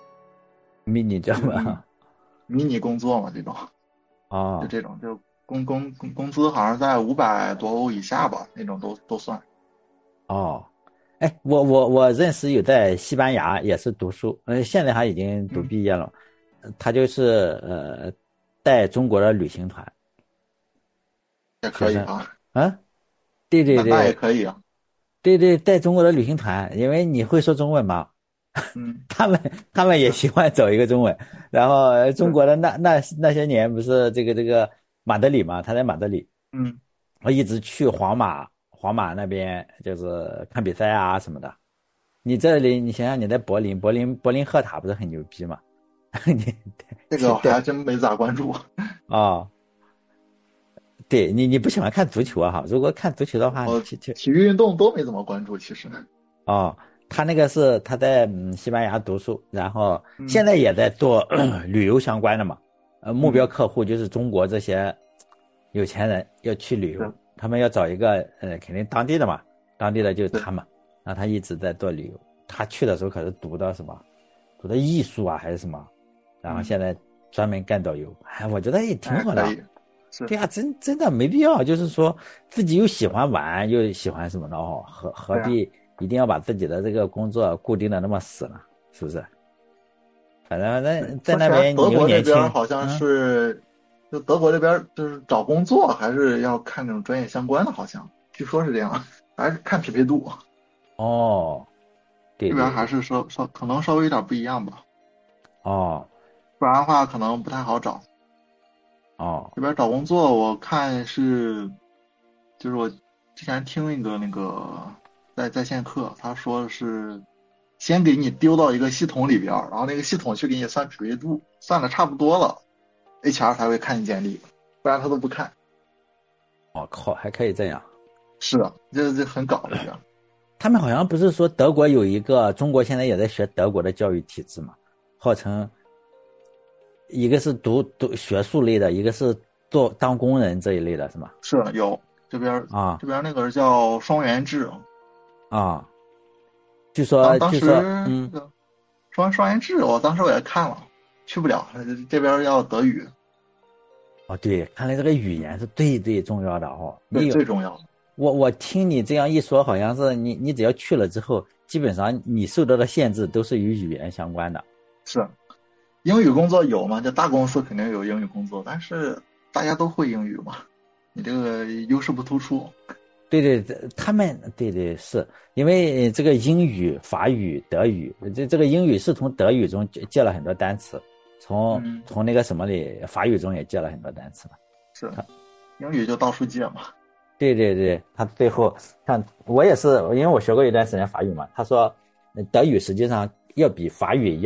，mini 叫
就是
嘛？
迷你工作嘛，这种。就
哦
这种，就工资好像在500多欧以下吧，那种都算。
哦，哎，我认识有在西班牙也是读书，现在他已经读
嗯，
毕业了，他就是带中国的旅行团
也
学生
可以啊，
啊，对对
那也
对
可以啊。
对对，带中国的旅行团，因为你会说中文嘛，
嗯，
他们也喜欢走一个中文，然后中
是，
国的那些年不是这个马德里嘛，他在马德里，
嗯，
我一直去皇马那边就是看比赛啊什么的。你这里你想想你在柏林赫塔不是很牛逼吗？你
这个我
对
还真没咋关注。
啊，对你不喜欢看足球啊哈？如果看足球的话，
我
其
体育运动都没怎么关注，其实。
哦，他那个是他在西班牙读书，然后
嗯
现在也在做旅游相关的嘛。目标
嗯，
客户就是中国这些有钱人要去旅游，
是
他们要找一个肯定当地的嘛，当地的就是
对，
他嘛。然后他一直在做旅游，他去的时候可是读的什么，读的艺术啊还是什么，然后
嗯，
现在专门干导游，哎，我觉得也挺好的。
那也可以。是，
对啊，真的没必要，就是说自己又喜欢玩又喜欢什么的哦，何
对啊。
必一定要把自己的这个工作固定的那么死呢？是不是？反正
对，
在那
说起来，德
边你又
国这边
年轻，
好像
嗯，
是，就德国这边就是找工作还是要看那种专业相关的，好像据说是这样，还是看匹配度。
哦，对
这边
对对，
还是可能稍微有点不一样吧，
哦
不然的话可能不太好找。
哦
这边找工作我看是，就是我之前听那个在线课，他说是先给你丢到一个系统里边儿，然后那个系统去给你算匹配度，算的差不多了，HR 才会看你简历，不然他都不看。
哦靠，还可以这样。
是的，这很搞这边。
他们好像不是说德国有一个，中国现在也在学德国的教育体制嘛，号称一个是读学术类的，一个是当工人这一类的，是吗？
是的有这边
啊
这边那个叫双元制，
啊，据
当当时
说据说，
那个双元制，我当时我也看了，去不了，这边要德语，
哦，对，看来这个语言是最重要的哦。
对，
你有
最重要的。
我听你这样一说，好像是你只要去了之后，基本上你受到的限制都是与语言相关的。
是英语工作有嘛？就大公司肯定有英语工作，但是大家都会英语嘛，你这个优势不突出。
对对，他们对对是因为这个英语、法语、德语，这个英语是从德语中借了很多单词，从
嗯，
从那个什么里法语中也借了很多单词的。
是英语就到处借嘛。
对对对，他最后看我也是，因为我学过一段时间法语嘛。他说，德语实际上要比法语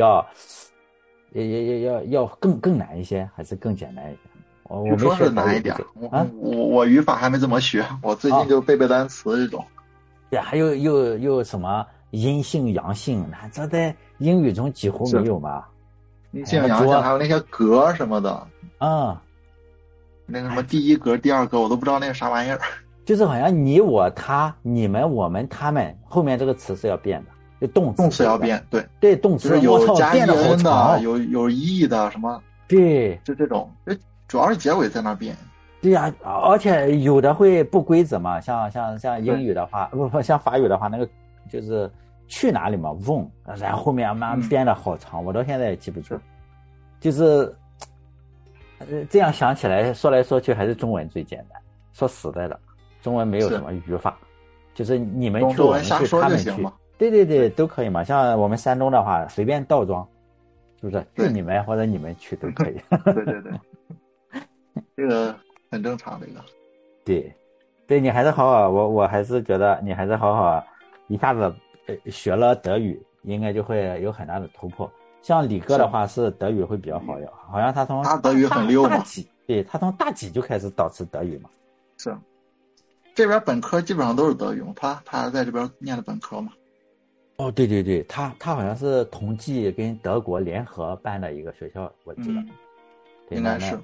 要更难一些，还是更简单一些？我没
说是
学法语
难一点，
啊。
我语法还没怎么学，我最近就背背单词这种。
对，还有又什么阴性阳性，那这在英语中几乎没有嘛。
阴性阳性还有那些格什么的
啊，
那个什么第一格第二格我都不知道那是啥玩意儿。
就是好像你我他你们我们他们后面这个词是要变的，就动
词要变，
对动词
就是有加
变得好长，
有意的什么，
对，
就这种，主要是结尾在那变。
对呀，而且有的会不规则嘛，像英语的话，不像法语的话，那个就是去哪里嘛，won，然后后面慢慢编的好长，我到现在也记不住。就是这样想起来，说来说去还是中文最简单。说实在的，中文没有什么语法，就是你们去我们去他们去，对都可以嘛。像我们山东的话，随便倒装，是不是？就你们或者你们去都可以。
对，这个很正常，这个。
对，你还是好好，我还是觉得你还是好好，一下子学了德语，应该就会有很大的突破。像李哥的话是德语会比较好，好像他
德语很溜嘛。
大几，对，他从大几就开始导师德语嘛。
是，这边本科基本上都是德语，他在这边念的本科嘛。
哦，对，他好像是同济跟德国联合办的一个学校，我记得。
应该是。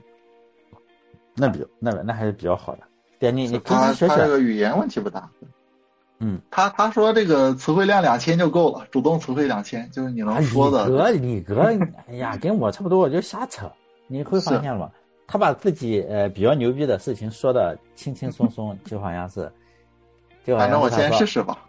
那还是比较好的。对，你
他这个语言问题不大。他说这个词汇量2000就够了，主动词汇2000就是你能说的。
李哥，哎呀，跟我差不多，我就瞎扯。你会发现吗？他把自己比较牛逼的事情说的轻轻松松，就好像是，
反正我先试试吧。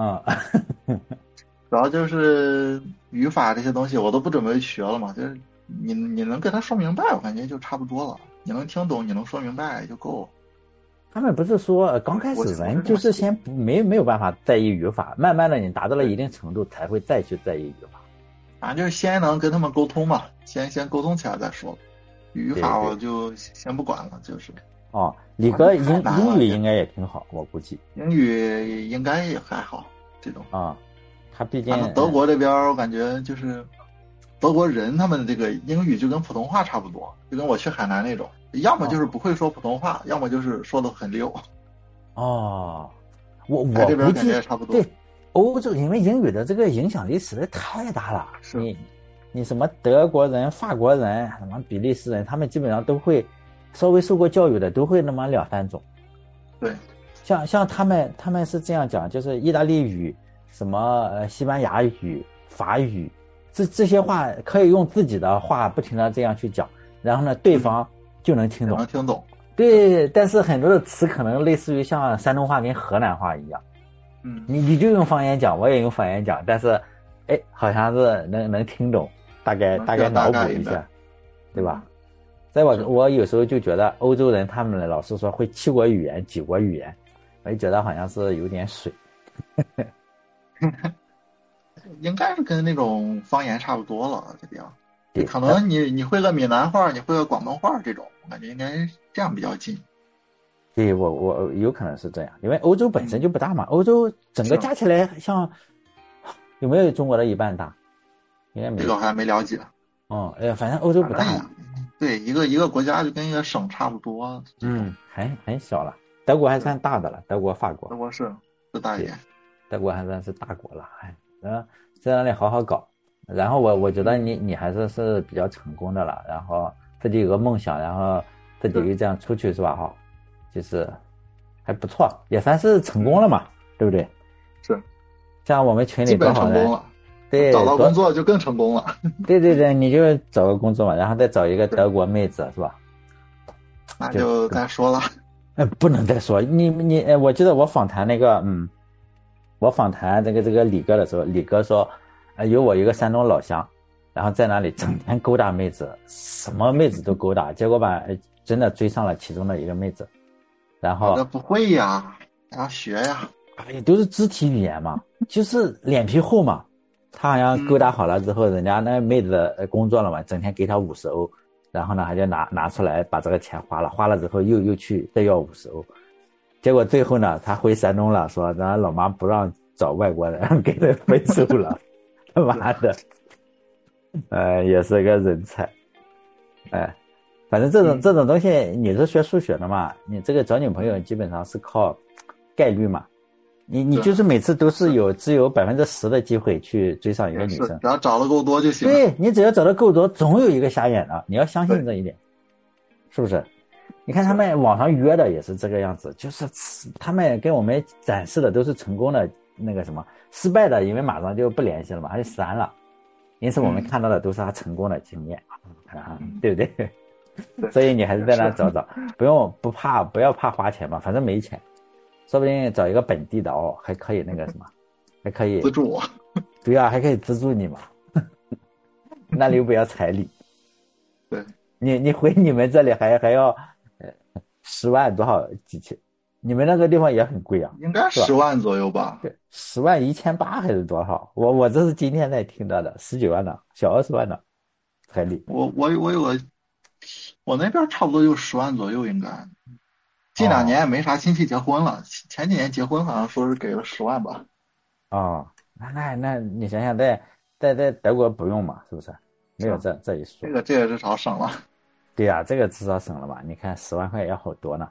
主要就是语法这些东西我都不准备学了嘛，就是你能给他说明白，我感觉就差不多了。你能听懂，你能说明白就够了。
他们不是说刚开始人就是先没有办法在意语法，慢慢的你达到了一定程度才会再去在意语法。
反正就是先能跟他们沟通嘛，先沟通起来再说。语法我就先不管了，就是。
李哥英语应该也挺好，我估计。
英语应该也还好，这种。
他毕竟。
德国这边我感觉就是德国人他们这个英语就跟普通话差不多，就跟我去海南那种，要么就是不会说普通话，要么就是说的很溜。
我
这边感觉也差不多。
对，欧洲因为英语的这个影响力实在太大了。你什么德国人、法国人、什么比利时人，他们基本上都会稍微受过教育的，都会那么2-3种。
对，
像他们是这样讲，就是意大利语、什么西班牙语、法语，这些话可以用自己的话不停的这样去讲，然后呢，对方就能听懂。
能听懂。
对，但是很多的词可能类似于像山东话跟河南话一样。你就用方言讲，我也用方言讲，但是好像是能听懂，大概脑补一下，对吧？在我有时候就觉得欧洲人他们老是说会7国语言、几国语言，我就觉得好像是有点水。
应该是跟那种方言差不多了，这边。对，可能你会个闽南话，你会个广东话这种，我感觉应该这样比较近。
对，我有可能是这样，因为欧洲本身就不大嘛，欧洲整个加起来像有没有中国的一半大？应该没有。
这个我还没了解。
反正欧洲不大呀。
对，一个国家就跟一个省差不多。
很小了。德国还算大的了，德国、法国。
德国是大一点。
德国还算是大国了，在那里好好搞。然后我觉得你还是比较成功的了，然后自己有个梦想，然后自己又这样出去是吧？就是还不错，也算是成功了嘛，对不对？
是。
像我们群里多少人，对，
找到工作就更成功了。
对，你就找个工作嘛，然后再找一个德国妹子是吧？
那就再说了。
不能再说。我记得我访谈我访谈这个李哥的时候，李哥说，有我一个山东老乡，然后在那里整天勾搭妹子，什么妹子都勾搭，结果吧，真的追上了其中的一个妹子，然后
那不会呀，要学呀，
都是肢体语言嘛，就是脸皮厚嘛。他好像勾搭好了之后，人家那妹子工作了嘛，整天给他50欧，然后呢，他就拿出来把这个钱花了之后又去再要50欧。结果最后呢，他回山东了，说咱老妈不让找外国人，给他分手了。 妈的，也是个人才，哎，反正这种东西，你是学数学的嘛，你这个找女朋友基本上是靠概率嘛，你就是每次都是只有10%的机会去追上一个女生，
只要找的够多就行。
对，你只要找的够多，总有一个瞎眼的，你要相信这一点，是不是？你看他们网上约的也是这个样子，就是他们给我们展示的都是成功的那个什么，失败的因为马上就不联系了嘛，他就删了。因此我们看到的都是他成功的经验，对不对？所以你还是在那找找，不要怕花钱嘛，反正没钱，说不定找一个本地的还可以那个什么，还可以
资助我。
对啊，还可以资助你嘛，那里又不要彩礼。
对，
你回你们这里还要10万多少几千，你们那个地方也很贵啊，
应该10万左右吧？
对，101800还是多少？我这是今天才听到的，19万的，小20万的彩礼。
我有个，我那边差不多就10万左右，应该。近2年也没啥亲戚结婚了，前几年结婚好像说是给了10万吧。
那你想想，在德国不用嘛，是不是？没有这一说。
这个至少省了。
对呀，这个至少省了吧？你看10万块要好多呢。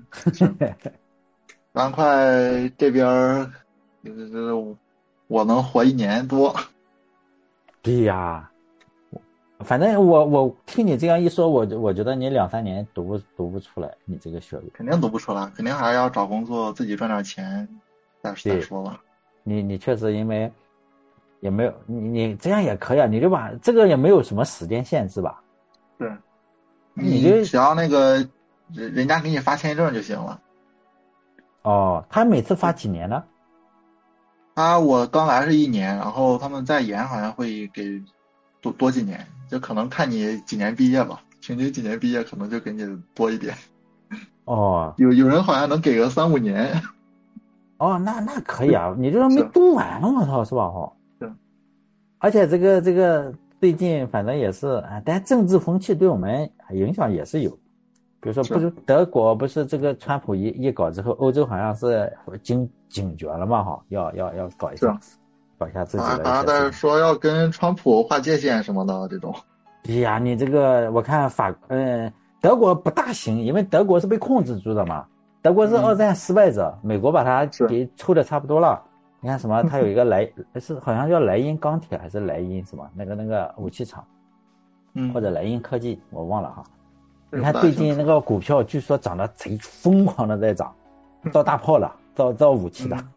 10万块这边就是我能活1年多。
对呀，反正我听你这样一说，我觉得你2-3年读不出来，你这个学历
肯定读不出来，肯定还要找工作，自己赚点钱再说吧。
你确实因为也没有你这样也可以啊，你就把这个也没有什么时间限制吧？
是，
你就
只要那个人家给你发签证就行了。
他每次发几年呢？
我刚来是1年，然后他们再延好像会给多几年，就可能看你几年毕业吧，平均几年毕业可能就给你多一点。有人好像能给个3-5年。
那可以啊，你就是没读完，我操，是吧？
是。
而且这个最近反正也是，但政治风气对我们影响也是有。比如说，不是德国不是这个川普一搞之后，欧洲好像是警觉了嘛，要搞一下自己的。
好像在说要跟川普划界限什么的这种。
哎呀，你这个我看德国不大行，因为德国是被控制住的嘛。德国是2战失败者，美国把它给抽的差不多了。你看什么？它有一个好像叫莱茵钢铁还是莱茵什么那个武器厂，或者莱茵科技，我忘了哈。你看最近那个股票据说涨得贼疯狂的在涨，造大炮了，造武器的。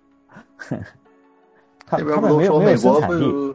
这边不都说美国不，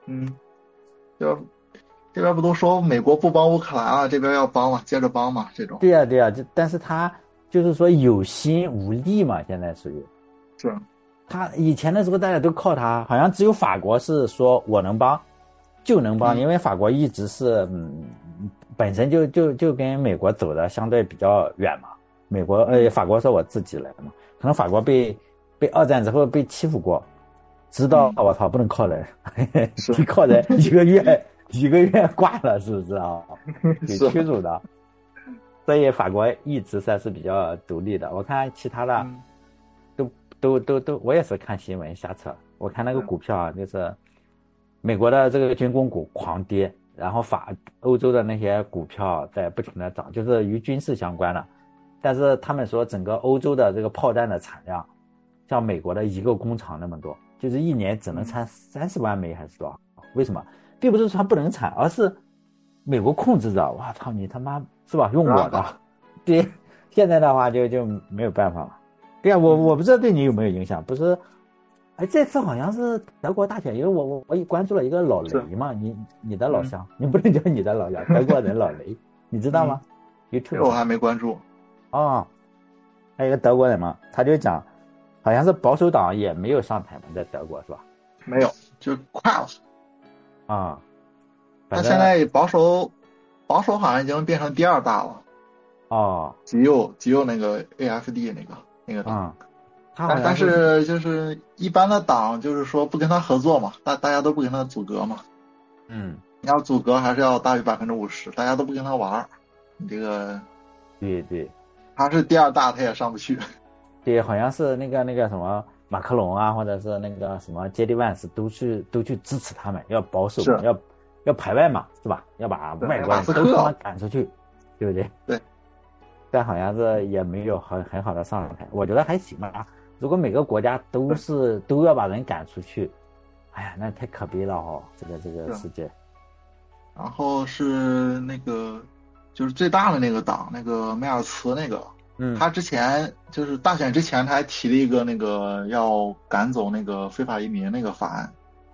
这边不都说美国不帮乌克兰啊，这边要帮嘛，接着帮嘛，这种。
对呀，但是他就是说有心无力嘛，现在属于。
是。
他以前的时候大家都靠他，好像只有法国是说我能帮就能帮，因为法国一直是本身就跟美国走的相对比较远嘛。法国说我自己来的嘛，可能法国被2战之后被欺负过，知道我操不能靠人，一靠人一个月挂了，是不是啊？给驱逐的。所以法国一直算是比较独立的。我看其他的都，我也是看新闻瞎扯。我看那个股票啊，就是美国的这个军工股狂跌，然后欧洲的那些股票在不停的涨，就是与军事相关的。但是他们说整个欧洲的这个炮弹的产量，像美国的一个工厂那么多，就是1年只能产30万枚还是多少？为什么？并不是说它不能产，而是美国控制着。哇操，你他妈是吧？用我的，对，现在的话就没有办法了。对啊，我不知道对你有没有影响，不是？这次好像是德国大选，因为我关注了一个老雷嘛，你的老乡，你不能叫你的老乡，德国人老雷，你知道吗？YouTube
我还没关注。
还有一个德国人嘛，他就讲，好像是保守党也没有上台嘛，在德国是吧？
没有，就快了。
他
现在保守好像已经变成第2大了。极右那个 AFD 那个党。但是就是一般的党就是说不跟他合作嘛，大家都不跟他组阁嘛。你要组阁还是要大于50%，大家都不跟他玩。你这个
对，
他是第2大，他也上不去。
对，好像是那个什么马克龙啊，或者是那个什么杰迪万斯都去支持他们，要保守嘛，
是
要排外嘛，是吧？要把外国人都他妈赶出去，对不对？
对。
但好像是也没有很好的上台，我觉得还行吧。如果每个国家都要把人赶出去，哎呀，那太可悲了哦，这个世界。
然后是那个就是最大的那个党，那个梅尔茨那个，他之前就是大选之前，他还提了一个那个要赶走那个非法移民那个法案。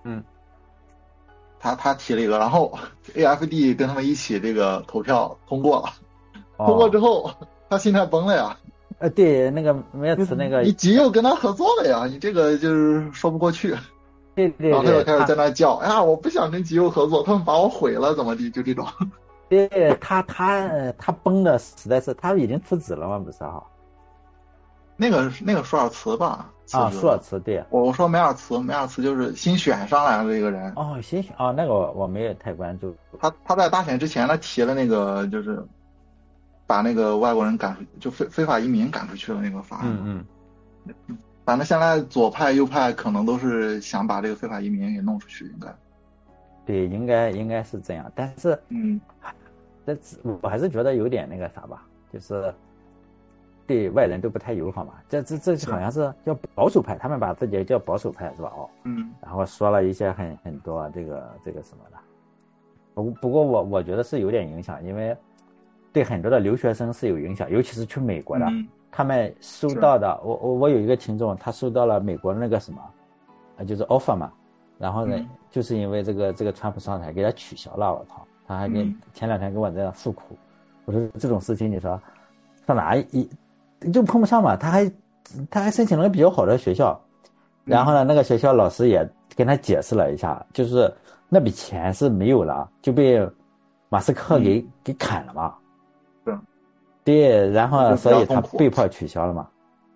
他提了一个，然后 AFD 跟他们一起这个投票通过了。通过之后，他心态崩了呀。
对，那个梅尔茨那个，
你极右跟他合作了呀，你这个就是说不过去。
对，
然后他又开始在那叫，哎呀，我不想跟极右合作，他们把我毁了，怎么地，就这种。
对，他崩的实在是，他已经辞职了嘛，不是哈？
那个舒尔茨吧？
舒尔茨对。
我说梅尔茨就是新选上来的这个人。
新选那个我没有太关注。
他在大选之前，他提了那个就是把那个外国人赶出，就非法移民赶出去了那个法案。反正现在左派右派可能都是想把这个非法移民给弄出去，应该。
对，应该是这样，但是我还是觉得有点那个啥吧，就是对外人都不太友好嘛。这好像是叫保守派，他们把自己叫保守派是吧？然后说了一些很多这个什么的。不过我觉得是有点影响，因为对很多的留学生是有影响，尤其是去美国的。他们收到的，我有一个听众，他收到了美国那个什么，就是 offer 嘛，然后呢，就是因为这个川普上台给他取消了，我操，他还前2天跟我这样诉苦，我说这种事情你说上哪就碰不上嘛，他还申请了个比较好的学校，然后呢，那个学校老师也跟他解释了一下，就是那笔钱是没有了，就被马斯克给砍了嘛。对，然后所以他被迫取消了嘛。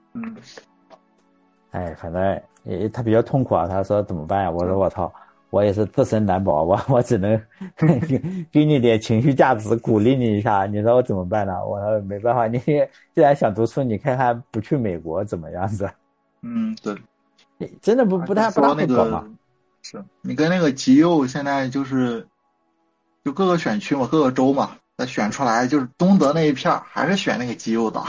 反正他比较痛苦啊。他说怎么办呀？我说我操，我也是自身难保，我只能给你点情绪价值，鼓励你一下。你说我怎么办呢？我说没办法，你既然想读书，你看看不去美国怎么样子？
对，
真的不太会搞嘛。
是你跟那个极右现在就各个选区嘛，各个州嘛。那选出来就是东德那一片还是选那个极右党。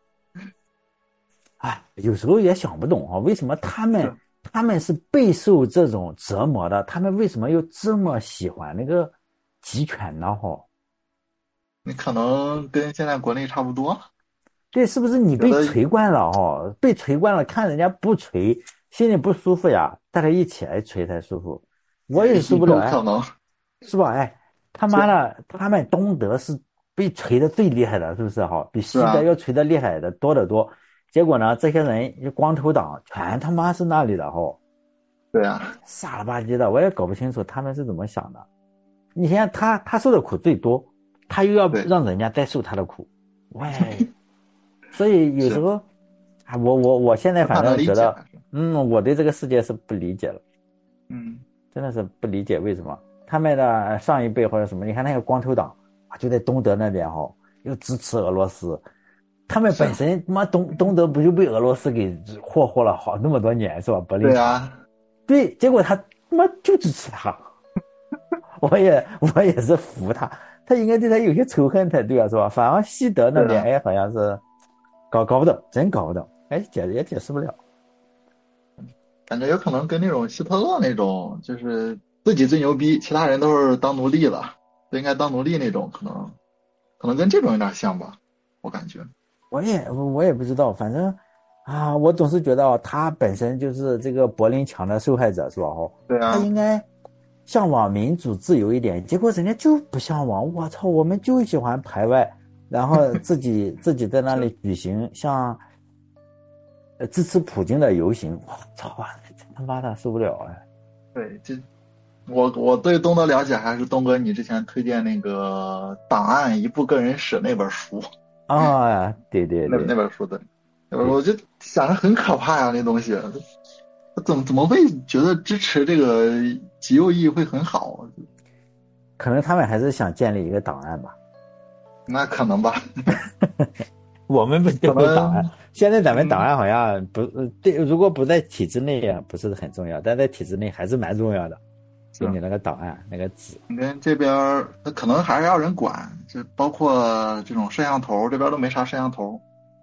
有时候也想不懂为什么他们是备受这种折磨的，他们为什么又这么喜欢那个集权呢？
你可能跟现在国内差不多。
对，是不是你被锤惯了被锤惯了，看人家不锤，心里不舒服呀，大家一起来锤才舒服。我也受不了
可能
是吧？他妈的，他们东德是被锤的最厉害的，是不是比西德要锤的厉害的多得多。结果呢，这些人光头党全他妈是那里的
对啊，
傻了吧唧的，我也搞不清楚他们是怎么想的。你想他受的苦最多，他又要让人家再受他的苦，所以有时候我现在反正觉得，我对这个世界是不理解了，真的是不理解为什么他们的上一辈或者什么，你看那个光头党就在东德那边又支持俄罗斯。他们本身他妈东德不就被俄罗斯给霍霍了那么多年是吧？柏林。
对啊，
对，结果他妈就支持他，我也是服他，他应该对他有些仇恨才对是吧？反而西德那边好像是搞不懂，真搞不懂，解释不了。
感觉有可能跟那种希特勒那种，就是自己最牛逼，其他人都是当奴隶了，就应该当奴隶那种，可能跟这种有点像吧，我感觉。
我也不知道，反正我总是觉得他本身就是这个柏林墙的受害者是吧？
对啊，
他应该向往民主自由一点，结果人家就不向往。我操，我们就喜欢排外，然后自己在那里举行像支持普京的游行。我操真他妈的受不了
对，我对东德了解还是东哥你之前推荐那个《档案：一部个人史》那本书。
对，
那本书的，我就想着很可怕呀，那东西，怎么会觉得支持这个极右翼会很好？
可能他们还是想建立一个档案吧。
那可能吧。
我们不丢
可能
档案。现在咱们档案好像不对，如果不在体制内啊，不是很重要，但在体制内还是蛮重要的。就你那个档案那个纸，
你看这边儿可能还是要人管，就包括这种摄像头，这边都没啥摄像头，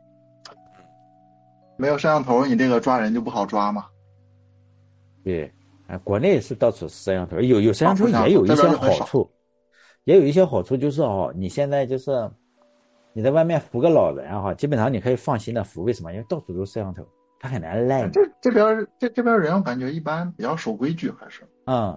没有摄像头，你这个抓人就不好抓嘛。
对，国内是到处摄像头，有摄像头
到处
也有一些
这边就很少
好处，也有一些好处就是你现在就是你在外面扶个老人基本上你可以放心的扶，为什么？因为到处都是摄像头，他很难赖你。
这边人我感觉一般比较守规矩，还是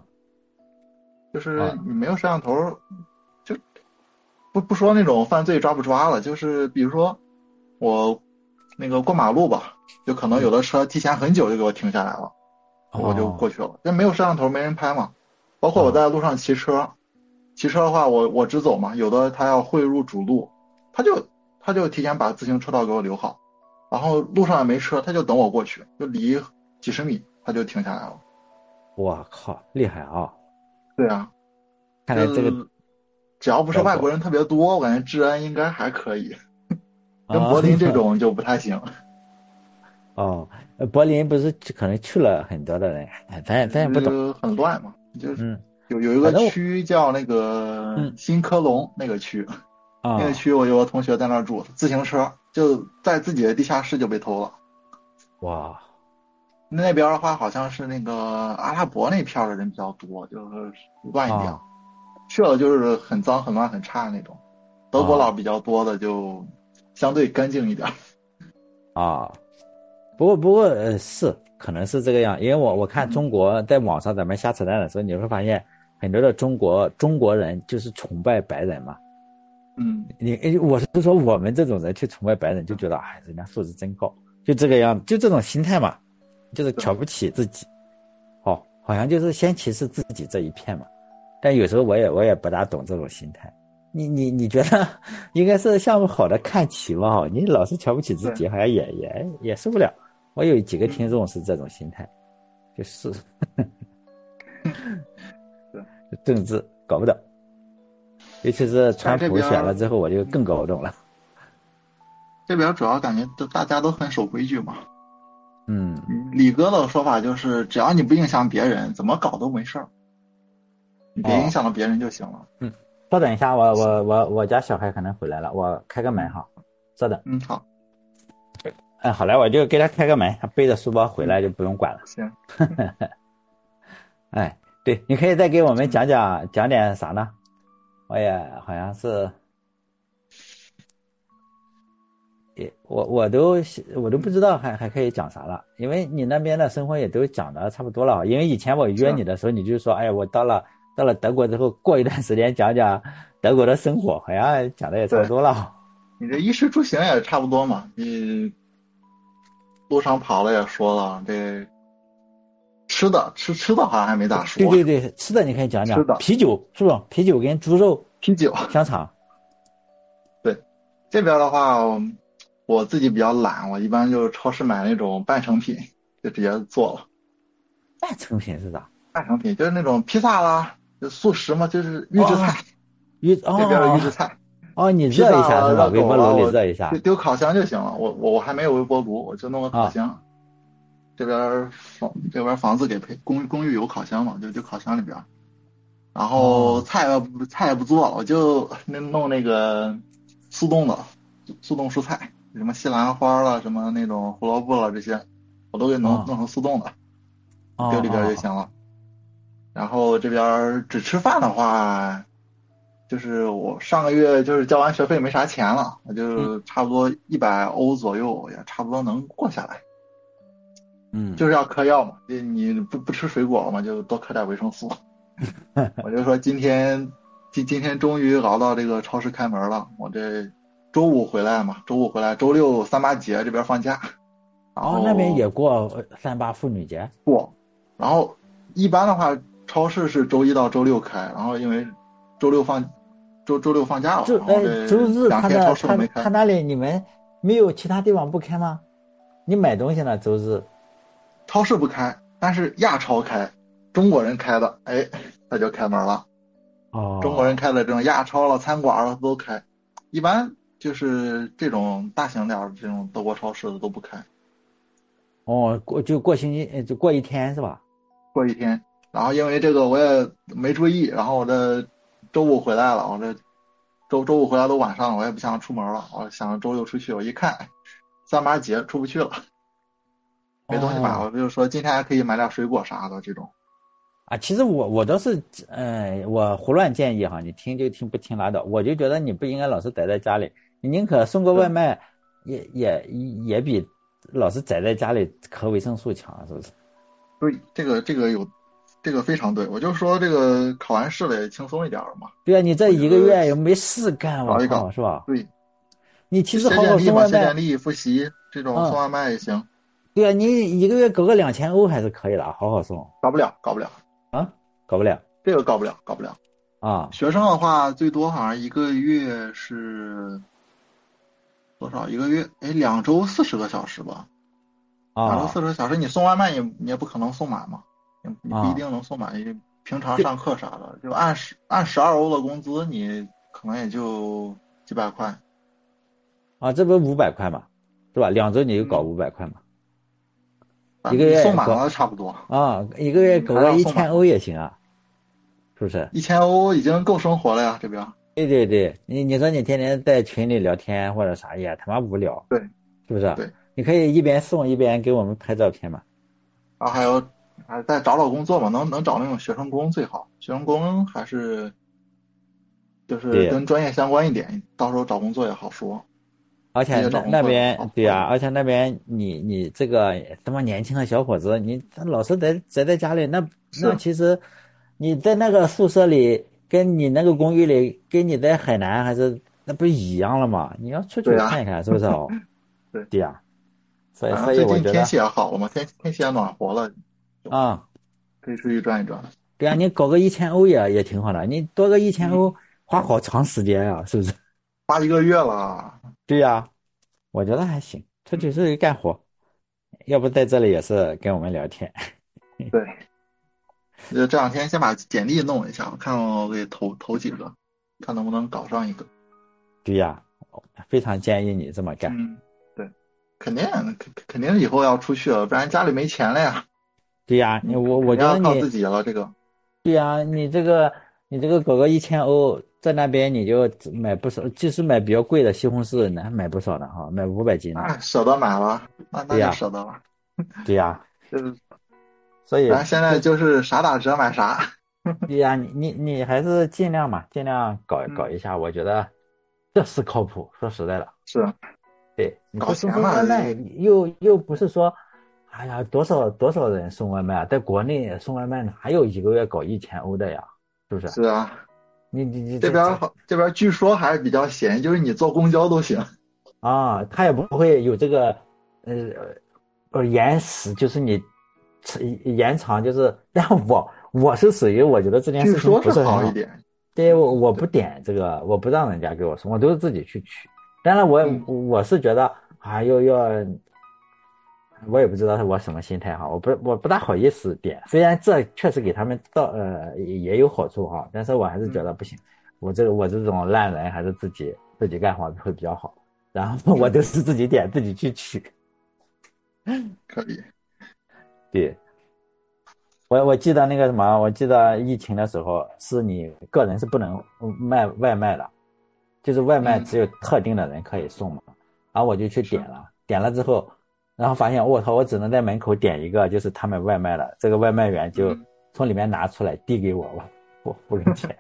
就是你没有摄像头，就不说那种犯罪抓不抓了，就是比如说我那个过马路吧，就可能有的车提前很久就给我停下来了，我就过去了。这没有摄像头没人拍嘛。包括我在路上骑车，骑车的话我直走嘛，有的他要汇入主路，他就提前把自行车道给我留好，然后路上也没车，他就等我过去，就离几十米他就停下来了。
我靠，厉害啊！
对啊，
看来这个
只要不是外国人特别多，我感觉治安应该还可以。跟柏林这种就不太行。
柏林不是可能去了很多的人，咱也不懂，
很乱嘛，就是有一个区叫那个新科隆那个区，那个区我有个同学在那儿住，自行车就在自己的地下室就被偷了。
哇，
那边的话好像是那个阿拉伯那片的人比较多，就是乱一点，去了就是很脏很乱很差那种。德国佬比较多的就相对干净一点。
不过是可能是这个样，因为我看中国在网上咱们瞎扯淡的时候，你会发现很多的中国人就是崇拜白人嘛。我是说我们这种人去崇拜白人，就觉得人家素质真高，就这个样，就这种心态嘛，就是瞧不起自己，好像就是先歧视自己这一片嘛。但有时候我也不大懂这种心态。你觉得应该是向好的看齐嘛？你老是瞧不起自己，好像也受不了。我有几个听众是这种心态，就是政治搞不懂，尤其是川普选了之后，我就更搞不懂了。
这边主要感觉大家都很守规矩嘛。李哥的说法就是，只要你不影响别人，怎么搞都没事儿，你别影响到别人就行了。
稍等一下，我家小孩可能回来了，我开个门哈。稍等。
好。
好嘞，我就给他开个门，他背着书包回来就不用管了。
行。
对，你可以再给我们讲点啥呢？我也好像是，我都不知道还可以讲啥了，因为你那边的生活也都讲的差不多了。因为以前我约你的时候，你就说，我到了德国之后，过一段时间讲德国的生活，好像讲的也差不多了。
你这衣食住行也差不多嘛，你路上跑了也说了，这吃的好像还没咋说。
对，吃的你可以讲讲。啤酒是不是？啤酒跟猪肉、
啤酒、
香肠。
对，这边的话，我自己比较懒，我一般就超市买那种半成品，就直接做了。
半成品是啥？
半成品就是那种披萨啦，就速食嘛，就是预制菜。这边的预制菜。
你热一下是吧？微波炉里热一下，
丢烤箱就行了。我还没有微波炉，我就弄个烤箱。这边房子给配公寓有烤箱嘛，就烤箱里边。然后菜也不做了，我就弄那个速冻蔬菜，什么西兰花了，什么那种胡萝卜了，这些我都给弄成速冻的，丢里边就行了。然后这边只吃饭的话。就是我上个月就是交完学费没啥钱了，我就差不多100欧左右，也差不多能过下来。就是要嗑药嘛，你不吃水果了嘛，就多嗑点维生素。我就说今天终于熬到这个超市开门了，我这周五回来，周六3·8节这边放假。然后
那边也过3·8妇女节。
过，然后一般的话，超市是周1到周6开，然后因为周六放假了，
周日
2天超市都没开。
他那里你们没有其他地方不开吗？你买东西呢？周日
超市不开，但是亚超开，中国人开的，他就开门了。中国人开的这种亚超了、餐馆了都开。一般就是这种大型点儿的这种德国超市的都不开，
哦，过星期就过一天是吧？
过一天。然后因为这个我也没注意，然后我这周五回来了，我这周五回来都晚上了，我也不想出门了，我想周六出去，我一看3·8节出不去了，没东西买，我就说今天还可以买点水果啥的这种。
啊，其实我倒是，我胡乱建议哈，你听就听，不听拉倒。我就觉得你不应该老是待在家里，你宁可送个外卖，也比老是宅在家里磕维生素强，是不是？
对，这个非常对，我就说这个考完试了也轻松一点嘛，
对啊，你这一个月又没事干，我靠，
搞一搞。
是吧？
对，
你其实
写
好好
简历嘛，
送外卖，
写简历、复习这种送
嗯，
外卖也行，
对啊，你一个月搞个2000欧还是可以的，好好送
搞不了，搞不了，
啊，搞不了
这个搞不了，搞不了。
啊
学生的话，最多好像一个月是多少？一个月，哎，2周40个小时吧。2周
啊
40个小时，你送外卖你也不可能送满嘛，你不一
啊！
定能送满。因为平常上课啥的，就按12欧的工资，你可能也就几百块。
啊，这不500块嘛，是吧？2周你就搞
嗯，
500块嘛，一个
反正你送满
月搞
了差不多。
啊，一个月搞
还
个一
要送满嘛，
千欧也行啊，是不是？
1000欧已经够生活了呀，这边。
对对对，你说你天天在群里聊天或者啥也他妈无聊，
对
是不是？
对，
你可以一边送一边给我们拍照片嘛。
然后还再找工作嘛，能找那种学生工最好，学生工还是就是
对，
跟专业相关一点，到时候找工作也好说，
而且
毕业找工
那
作也
边对呀、
好找。
而且那边你这个这么年轻的小伙子，你老是宅在家里，那
是，
其实你在那个宿舍里，跟你那个公寓里，跟你在海南还是那不一样了吗？你要出
对呀，
去看一看，是不是哦？
对，
对呀、所
反正
以我觉得
最近天气也好了嘛，天气也暖和了，就
啊、
可以出去转一转。
对啊，你搞个一千欧也挺好的，你多个一千
嗯，
欧花好长时间啊，是不是？
花一个月了。
对呀、我觉得还行，出去出去干活，要不在这里也是跟我们聊天。
对，这两天先把简历弄一下，我看我给投几个，看能不能搞上一个。
对呀、非常建议你这么干。
嗯，对，肯定以后要出去了，不然家里没钱了呀。
对呀、
你
我
肯定
觉得你
要靠自己了，这个。
对呀、你这个搞个一千欧，在那边你就买不少，即使买比较贵的西红柿，那买不少的哈，买500斤呢。
那舍得买了，那就
对呀、
舍得了。
对呀、
就是
所以
咱现在就是啥打折买啥。
对呀、你还是尽量嘛，尽量搞
嗯，
一下，我觉得这是靠谱。说实在的。
是
对，你说送
搞钱嘛，
外卖，又不是说，哎呀，多少人送外卖啊？在国内送外卖哪有一个月搞1000欧的呀？是不是？
是啊，
你
这边好，这边据说还是比较闲，就是你坐公交都行。
啊，他也不会有这个呃延时，就是你延长，就是但我是属于我觉得这件事情
据说是
不是很好。
好一点。
对，我不点这个，我不让人家给我送，我都是自己去取。当然
嗯，
我是觉得啊，我也不知道是我什么心态哈，我不大好意思点，虽然这确实给他们也有好处哈，但是我还是觉得不行，我这种烂人还是自己干活会比较好，然后我都是自己点自己去取。
可以。
对，我记得那个什么，我记得疫情的时候是你个人是不能卖外卖的，就是外卖
嗯，
只有特定的人可以送嘛，然后我就去
是。
点了，点了之后，然后发现我操，我只能在门口点一个，就是他们外卖的，这个外卖员就
嗯，
从里面拿出来递给我，我付个钱。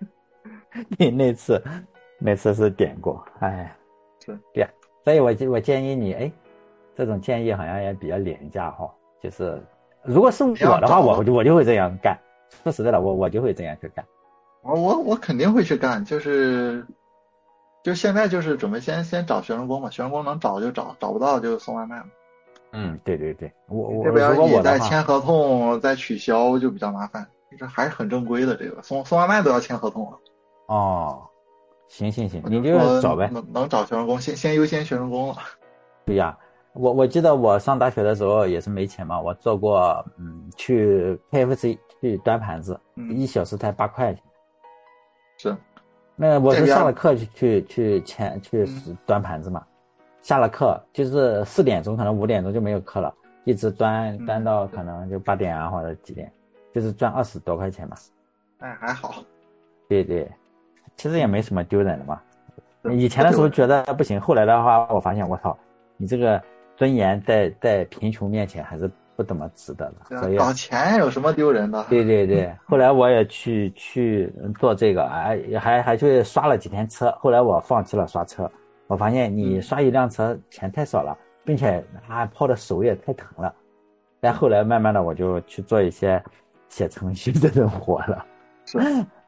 那次是点过，哎，
是。
对呀，所以我建议你，哎，这种建议好像也比较廉价哈，就是如果是
你要
我的话，
找
我就会这样干，说实在的，我就会这样去干。
我肯定会去干，就现在就是准备先找学生工嘛，学生工能找就找，找不到就送外卖嘛。
嗯，对对对，
这
如果
边你
我的话，
再签合同再取消就比较麻烦，这还是很正规的，这个送外卖都要签合同啊。
哦，行行行，
我
你
就说
就找呗。
能找学生工，先优先学生工了。
对呀，我记得我上大学的时候也是没钱嘛，我做过去 KFC 去端盘子，
嗯，
1小时才8块钱。
是。
那我
这边
是上了课去端盘子嘛，下了课就是4点钟，可能5点钟就没有课了，一直端到可能就8点啊或者几点，就是赚20多块钱嘛。
哎还好，
对对，其实也没什么丢人的嘛。
是
以前的时候觉
不丢人。
得不行，后来的话我发现我操，你这个尊严在贫穷面前还是不怎么值得的，
对啊，
所以
搞钱有什么丢人的？
对对对，后来我也去做这个，还去刷了几天车。后来我放弃了刷车，我发现你刷一辆车钱太少了，并且泡的手也太疼了。但后来慢慢的我就去做一些写程序这种活了。
是，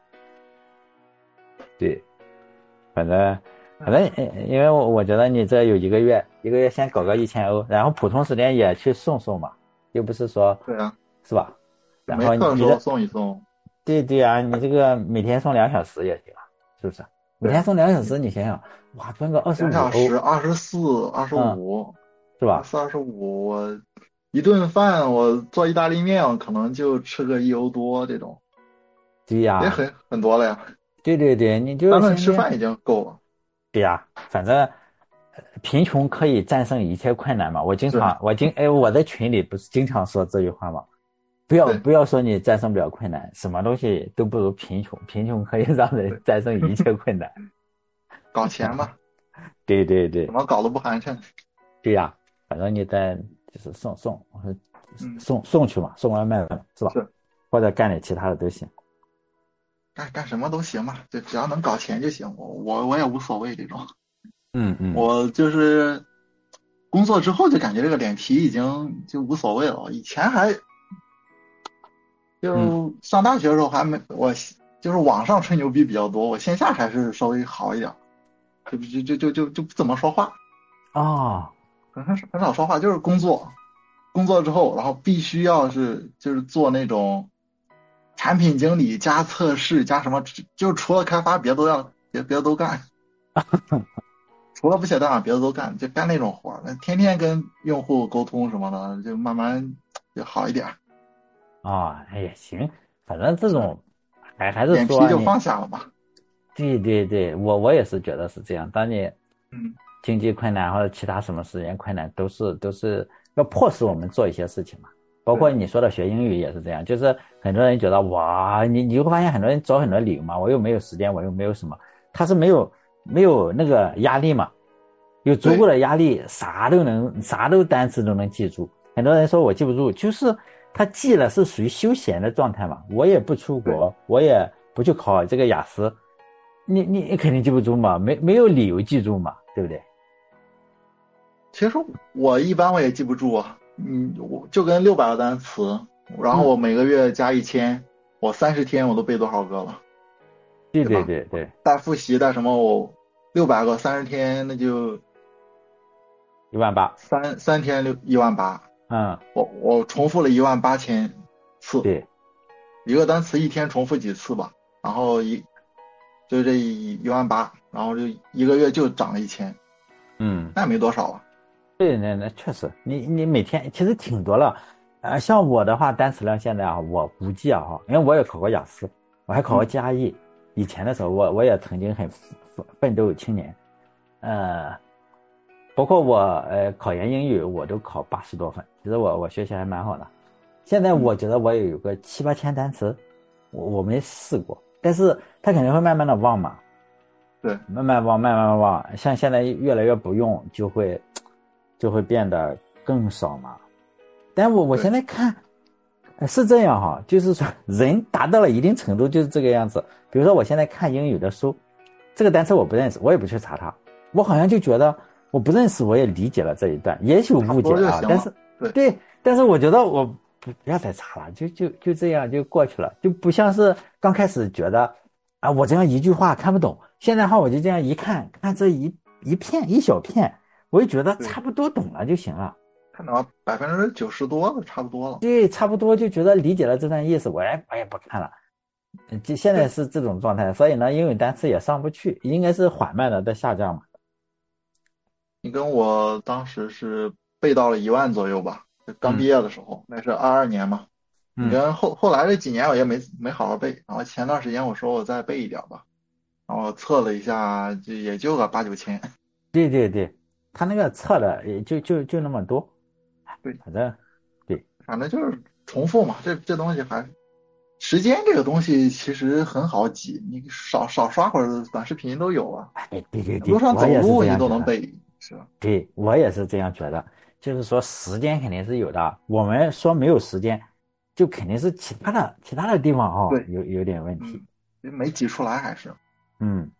对，反正因为我觉得你这有一个月先搞个1000欧，然后普通时间也去送嘛，又不是说
对啊，
是吧？然
没
后你的
课的时候送一送，
对对啊，你这个每天送2小时也行啊，是不是？每
对啊，
天送2小时，你想想，哇，赚个二十五欧，
2小时24、二十
嗯，
五、
是吧？
二四、25，我一顿饭我做意大利面，我可能就吃个1欧多这种，
对呀，
也很多了呀。
对对对，你就
咱们
先这样，
吃饭已经够了。
对呀，反正贫穷可以战胜一切困难嘛。
是，
我在群里不是经常说这句话吗？不要
对
不要说你战胜不了困难，什么东西都不如贫穷，贫穷可以让人
对，
战胜一切困难。
搞钱嘛，
对对对
怎么搞都不寒碜。
对呀，反正你在就是
嗯，
送去嘛，送外卖嘛，是吧？
是，
或者干点其他的都行。
干什么都行嘛，就只要能搞钱就行。我也无所谓这种。
嗯嗯
我就是工作之后就感觉这个脸皮已经就无所谓了。以前还
嗯
就上大学的时候还没我就是网上吹牛逼比较多，我线下还是稍微好一点，就不怎么说话，
哦，
很少说话，就是工作之后，然后必须要就是做那种产品经理加测试加什么，就除了开发别的都干，除了不写代码别的都干，就干那种活儿，那天天跟用户沟通什么的，就慢慢就好一点，
哎也行，反正这
是
种还是
脸皮就
说你，
放下了嘛。
对对对，我也是觉得是这样。当你
嗯，
经济困难或者其他什么时间困难，都是要迫使我们做一些事情嘛。包括
对，
你说的学英语也是这样，就是很多人觉得哇，你会发现很多人找很多理由嘛，我又没有时间，我又没有什么，他是没有那个压力嘛，有足够
对，
的压力，啥都单词都能记住。很多人说我记不住，就是他记了是属于休闲的状态嘛，我也不出
对。
国，我也不去考这个雅思，你肯定记不住嘛，没有理由记住嘛，对不对？
其实我一般我也记不住啊，我就跟600个单词，然后
嗯，
我每个月加1000，我30天我都背多少个了，
对
对吧？
对对对，
带复习带什么，我600个30天，那就
18000，
三天18000，
嗯，
我重复了18000次，
对，
一个单词一天重复几次吧，然后就这18000，然后就一个月就涨了1000，
嗯。
那也没多少啊。
对，那确实，你每天其实挺多了，像我的话，单词量现在啊，我估计啊哈，因为我也考过雅思，我还考过
嗯，
GRE，以前的时候我也曾经很奋斗青年，呃，包括我考研英语我都考80多分，其实我学习还蛮好的，现在我觉得我也有个7、8千单词，我没试过，但是它肯定会慢慢的忘嘛，
对，
慢慢忘，像现在越来越不用，就会变得更少嘛。但我
对，
现在看是这样哈，就是说人达到了一定程度就是这个样子。比如说我现在看英语的书，这个单词我不认识，我也不去查它，我好像就觉得我不认识，我也理解了这一段，也许
差不多就
误解啊，
行了。
但是
对，
对，但是我觉得我不要再查了，就这样就过去了，就不像是刚开始觉得啊，我这样一句话看不懂，现在的话我就这样一看，看这一片一小片，我就觉得
对，
差不多懂了就行了。
看到90%多了，差不多了。
对，差不多就觉得理解了这段意思，我也不看了。就现在
对，
是这种状态，所以呢，英语单词也上不去，应该是缓慢的在下降嘛。
你跟我当时是背到了1万左右吧，就刚毕
嗯
业的时候，那是22年嘛。你
嗯
跟后来这几年我也没好好背，然后前段时间我说我再背一点吧， 然后测了一下，也就个8、9千。
对对对，他那个测的也就那么多，
对，
反正对，
反正就是重复嘛。这东西还时间这个东西其实很好挤，你少刷会儿短视频都有啊。
哎对对对，
路上
我也是
走路你
这样觉得。
都能背，是吧？
对，我也是这样觉得，就是说时间肯定是有的，我们说没有时间，就肯定是其他的地方
对，
有点问题。
嗯，没挤出来还是。
嗯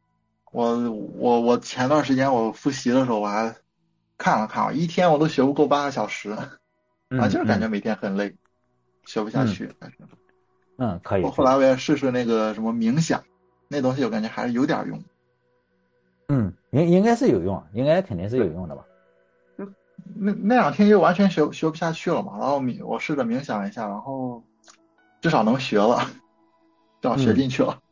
我前段时间我复习的时候我还看了看，我一天我都学不够8个小时。啊，就是感觉
嗯嗯
每天很累，学不下
嗯
去。但是
嗯，可以可以，
后来我也试试那个什么冥想，那东西我感觉还是有点用。
嗯，应该是有用，应该肯定是有
对，
用的吧？
就那2天就完全学不下去了嘛。然后我试着冥想一下，然后至少能学了，至少学
嗯
进去了。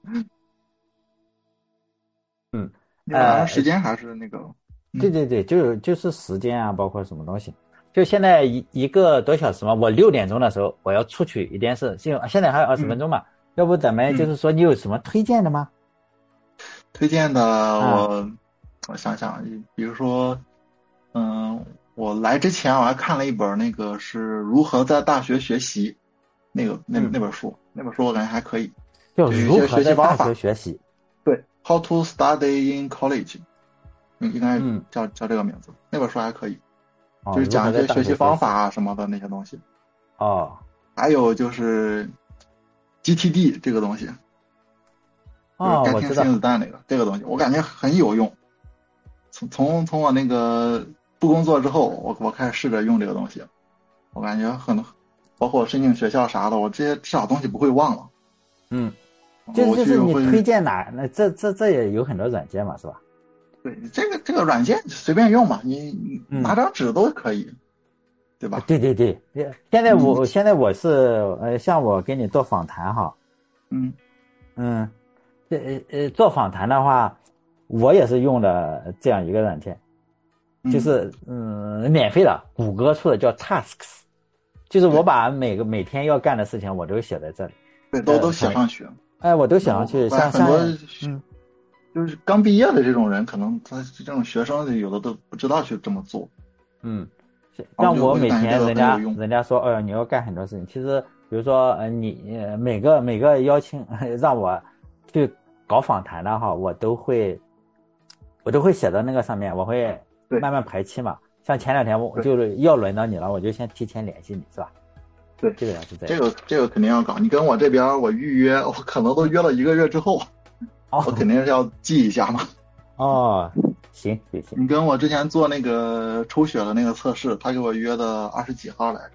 嗯，
你晚上时间还是那个，嗯
对对对，就是时间啊，包括什么东西。就现在一个多小时嘛，我6点钟的时候我要出去一件事，现在还有20分
嗯
钟嘛，要不咱们就
嗯，
是说你有什么推荐的吗？
推荐的
啊，
我想想，比如说，嗯，我来之前我还看了一本那个是如何在大学学习，
嗯，
那本书我感觉还可以，
就如
就有一些学习
何在大学
方法。
学习。
对，How to Study in College，应该
嗯，
叫这个名字。那本书还可以，就
哦，
是讲一
如何在大
些学习方
学学习？
法啊什么的那些东西。
哦
还有就是 GTD 这个东西，就是
哦，
该听星
我知道。
子弹这个东西，我感觉很有用。从我那个不工作之后，我开始试着用这个东西，我感觉包括我申请学校啥的，我这些至少东西不会忘了。
嗯，
然后我
就是你推
去会，
荐哪？那这也有很多软件嘛，是吧？
对，这个软件随便用嘛，你拿
嗯，
张纸都可以，对吧？
对对对，现在
你
我是像我给你做访谈哈，
嗯
嗯，做访谈的话，我也是用的这样一个软件，就
嗯，
是免费的，谷歌出的叫 Tasks，就是我
对
把每天要干的事情我都写在这里，
对，都写
反
上去。
哎我都
那
想要去
我很多
嗯
就是刚毕业的这种人，可能他这种学生有的都不知道去这么做。
嗯，
然后
像我每
我就感觉这
天人家
个很有用。
人家说，你要干很多事情。其实，比如说，你每个邀请让我去搞访谈的哈，我都会写到那个上面，我会
对
慢慢排期嘛。像前2天我
对
就是要轮到你了，我就先提前联系你，是吧？
对，
基本上是这样。
这个肯定要搞。你跟我这边我预约，我可能都约了1个月之后，我肯
哦
定是要记一下嘛。
哦，行行行，
你跟我之前做那个抽血的那个测试，他给我约的20几号来着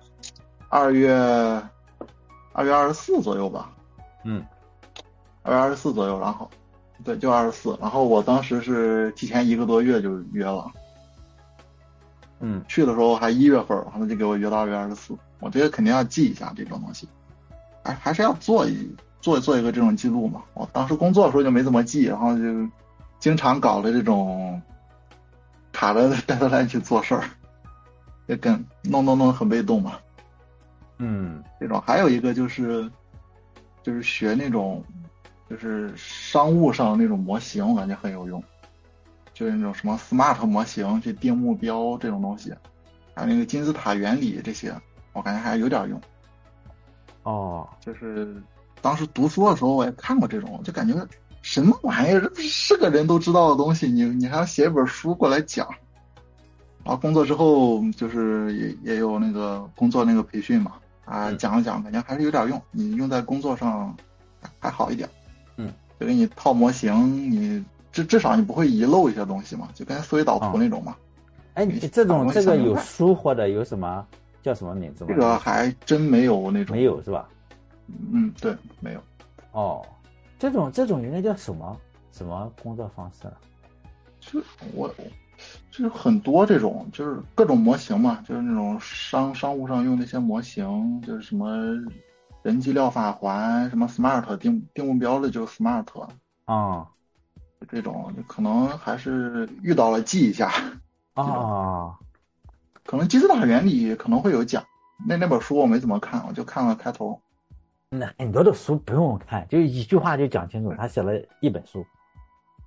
？2月24左右吧
嗯
，2月24左右，然后对，就24。然后我当时是提前1个多月就约了，
嗯
去的时候还1月份，他们就给我约到2月24。我这个肯定要记一下这种东西，还是要做一个这种记录嘛。我当时工作的时候就没怎么记，然后就经常搞的这种卡着带他来去做事儿，也跟弄很被动嘛。
嗯
这种还有一个就是学那种就是商务上的那种模型，我感觉很有用，就是那种什么 SMART 模型去定目标这种东西，还有那个金字塔原理这些，我感觉还有点用。
哦
就是当时读书的时候我也看过这种，就感觉什么玩意儿，这不是个人都知道的东西，你还要写一本书过来讲。然后工作之后就是也有那个工作那个培训嘛，
嗯
讲了讲，感觉还是有点用，你用在工作上还好一点。
嗯
就给你套模型，你至少你不会遗漏一些东西嘛，就跟思维导图
哦，
那种嘛。
哎，
你
你这
把东西
种这个
想明白。
有书或者有什么叫什么名字吗？
这个还真没有那种。
没有是吧？
对，没有。
哦，这种应该叫什么工作方式了？
就就是很多这种，就是各种模型嘛，就是那种商务上用那些模型，就是什么人机疗法环，什么 SMART 定目标的就是 SMART，
啊
这种可能还是遇到了记一下。这种
啊，
可能金字塔原理可能会有讲，那本书我没怎么看，我就看了开头。
那很多的书不用看，就一句话就讲清楚。
对
他写了一本书。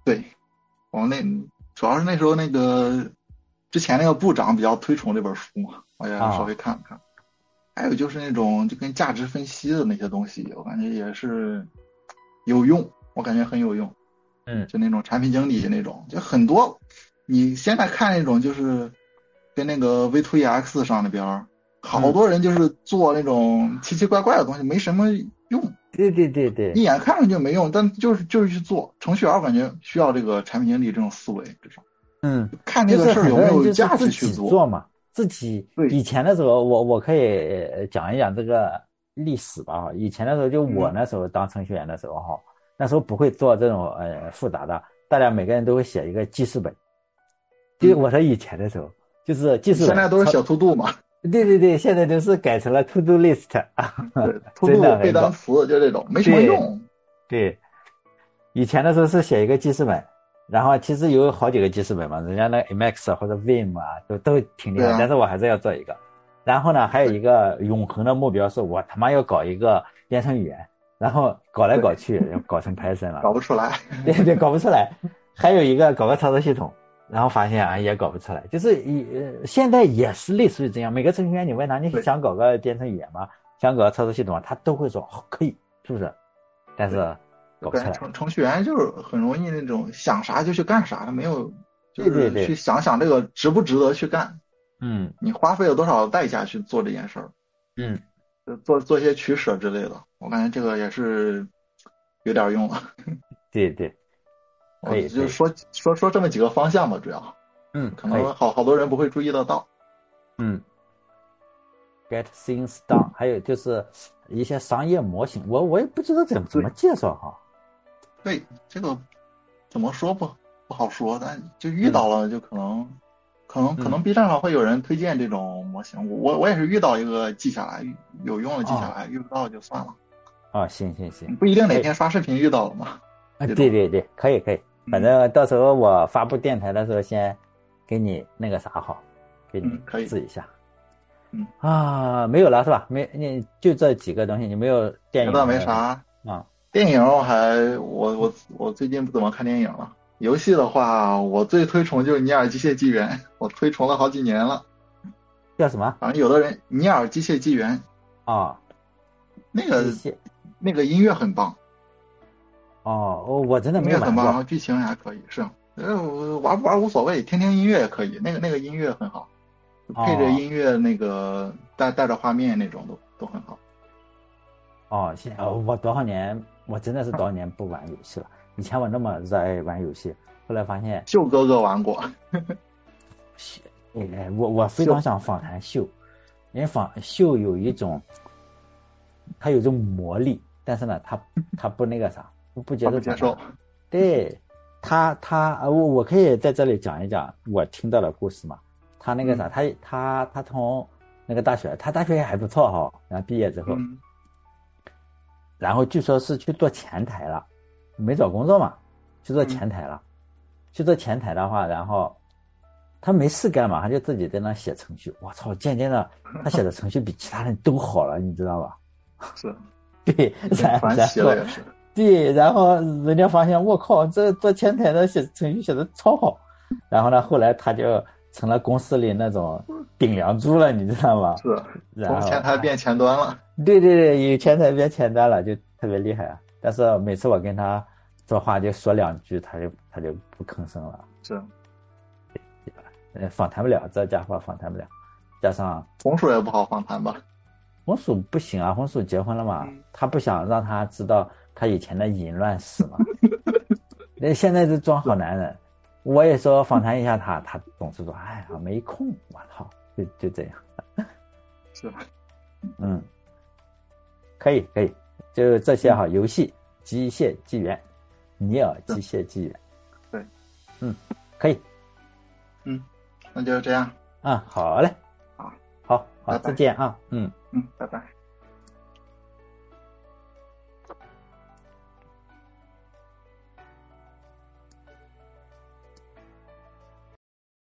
对，我们主要是那时候那个之前那个部长比较推崇这本书嘛，我也稍微看了看。还有就是那种就跟价值分析的那些东西，我感觉也是有用，我感觉很有用。就那种产品经理那种，就很多。你现在看那种就是跟那个 V2EX 上那边，好多人就是做那种奇奇怪怪的东西，没什么用。
对对对对，
一眼看上去没用，但就是去做。程序员感觉需要这个产品经理这种思维，这种。看这个事儿有没有价值去
做嘛。自己以前的时候，我可以讲一讲这个历史吧。以前的时候，就我那时候当程序员的时候哈，那时候不会做这种复杂的，大家每个人都会写一个记事本。就我说以前的时候，就是记事本。
现在都是小 to do 嘛。
对对对，现在都是改成了 to do list 啊。
to do 背单词就这种，没什么用。
对，以前的时候是写一个记事本。然后其实有好几个记事本嘛，人家那 Emacs 或者 Vim 啊，都挺厉害，但是我还是要做一个。然后呢，还有一个永恒的目标是我他妈要搞一个编程语言，然后搞来搞去要搞成 Python 了，
搞不出来。
对对，搞不出来。还有一个搞个操作系统，然后发现也搞不出来。就是现在也是类似于这样，每个程序员你问他你想搞个编程语言吗？想搞个操作系统，他都会说可以，是不是？但是
程序员就是很容易那种想啥就去干啥，他没有就是去想想这个值不值得去干。你花费了多少代价去做这件事儿。做一些取舍之类的，我感觉这个也是有点用了。
对对，可以，
就说这么几个方向吧，主要。可能好多人不会注意得到。
Get things done， 还有就是一些商业模型，我也不知道怎么介绍哈。
对，这个怎么说不好说，但就遇到了就可能 B 站上会有人推荐这种模型，我也是遇到一个记下来，有用的记下来，遇不到就算了。
行，
不一定哪天刷视频遇到了嘛。
对对对，可以，反正到时候我发布电台的时候先给你那个啥好，给你试一下。没有了是吧？你就这几个东西，你没有电影？
别的没啥电影我最近不怎么看电影了。游戏的话，我最推崇就是《尼尔：机械纪元》，我推崇了好几年了。
叫什么？
反正有的人《尼尔：机械纪元》那个音乐很棒。
我真的没有玩过。
音乐很棒，然后剧情还可以，是玩不玩无所谓，听音乐也可以。那个音乐很好，配着音乐那个带着画面那种都很好。
我多少年，我真的是多少年不玩游戏了。以前我那么热爱玩游戏，后来发现
秀哥哥玩过。
我非常想访谈秀，因为秀有一种，它有一种魔力，但是呢，他不那个啥，不接受。对我可以在这里讲一讲我听到的故事嘛。他那个啥，他从那个大学，他大学也还不错哈，然后毕业之后。然后据说是去做前台了，没找工作嘛，去做前台了。去做前台的话，然后他没事干嘛，他就自己在那写程序。我操，渐渐的他写的程序比其他人都好了，你知道吧？
是，
对，然后对，然后人家发现我靠，这做前台的写程序写的超好。然后呢，后来他就成了公司里那种顶梁柱了，你知道吗？
是，从前台变前端了。
对对对，有前台变前端了，就特别厉害啊！但是每次我跟他说话就说两句，他就不吭声了。
是，
访谈不了，这家伙访谈不了。加上
红薯也不好访谈吧？
红薯不行啊，红薯结婚了嘛，他不想让他知道他以前的淫乱史嘛。那现在是装好男人。我也说访谈一下他总是说哎呀没空，我操，就这样。
是，
可以，就这些哈，游戏、机械纪元、尼尔机械纪元，
对，
可以，
那就这样，
好嘞，
好，
再见啊，
拜拜。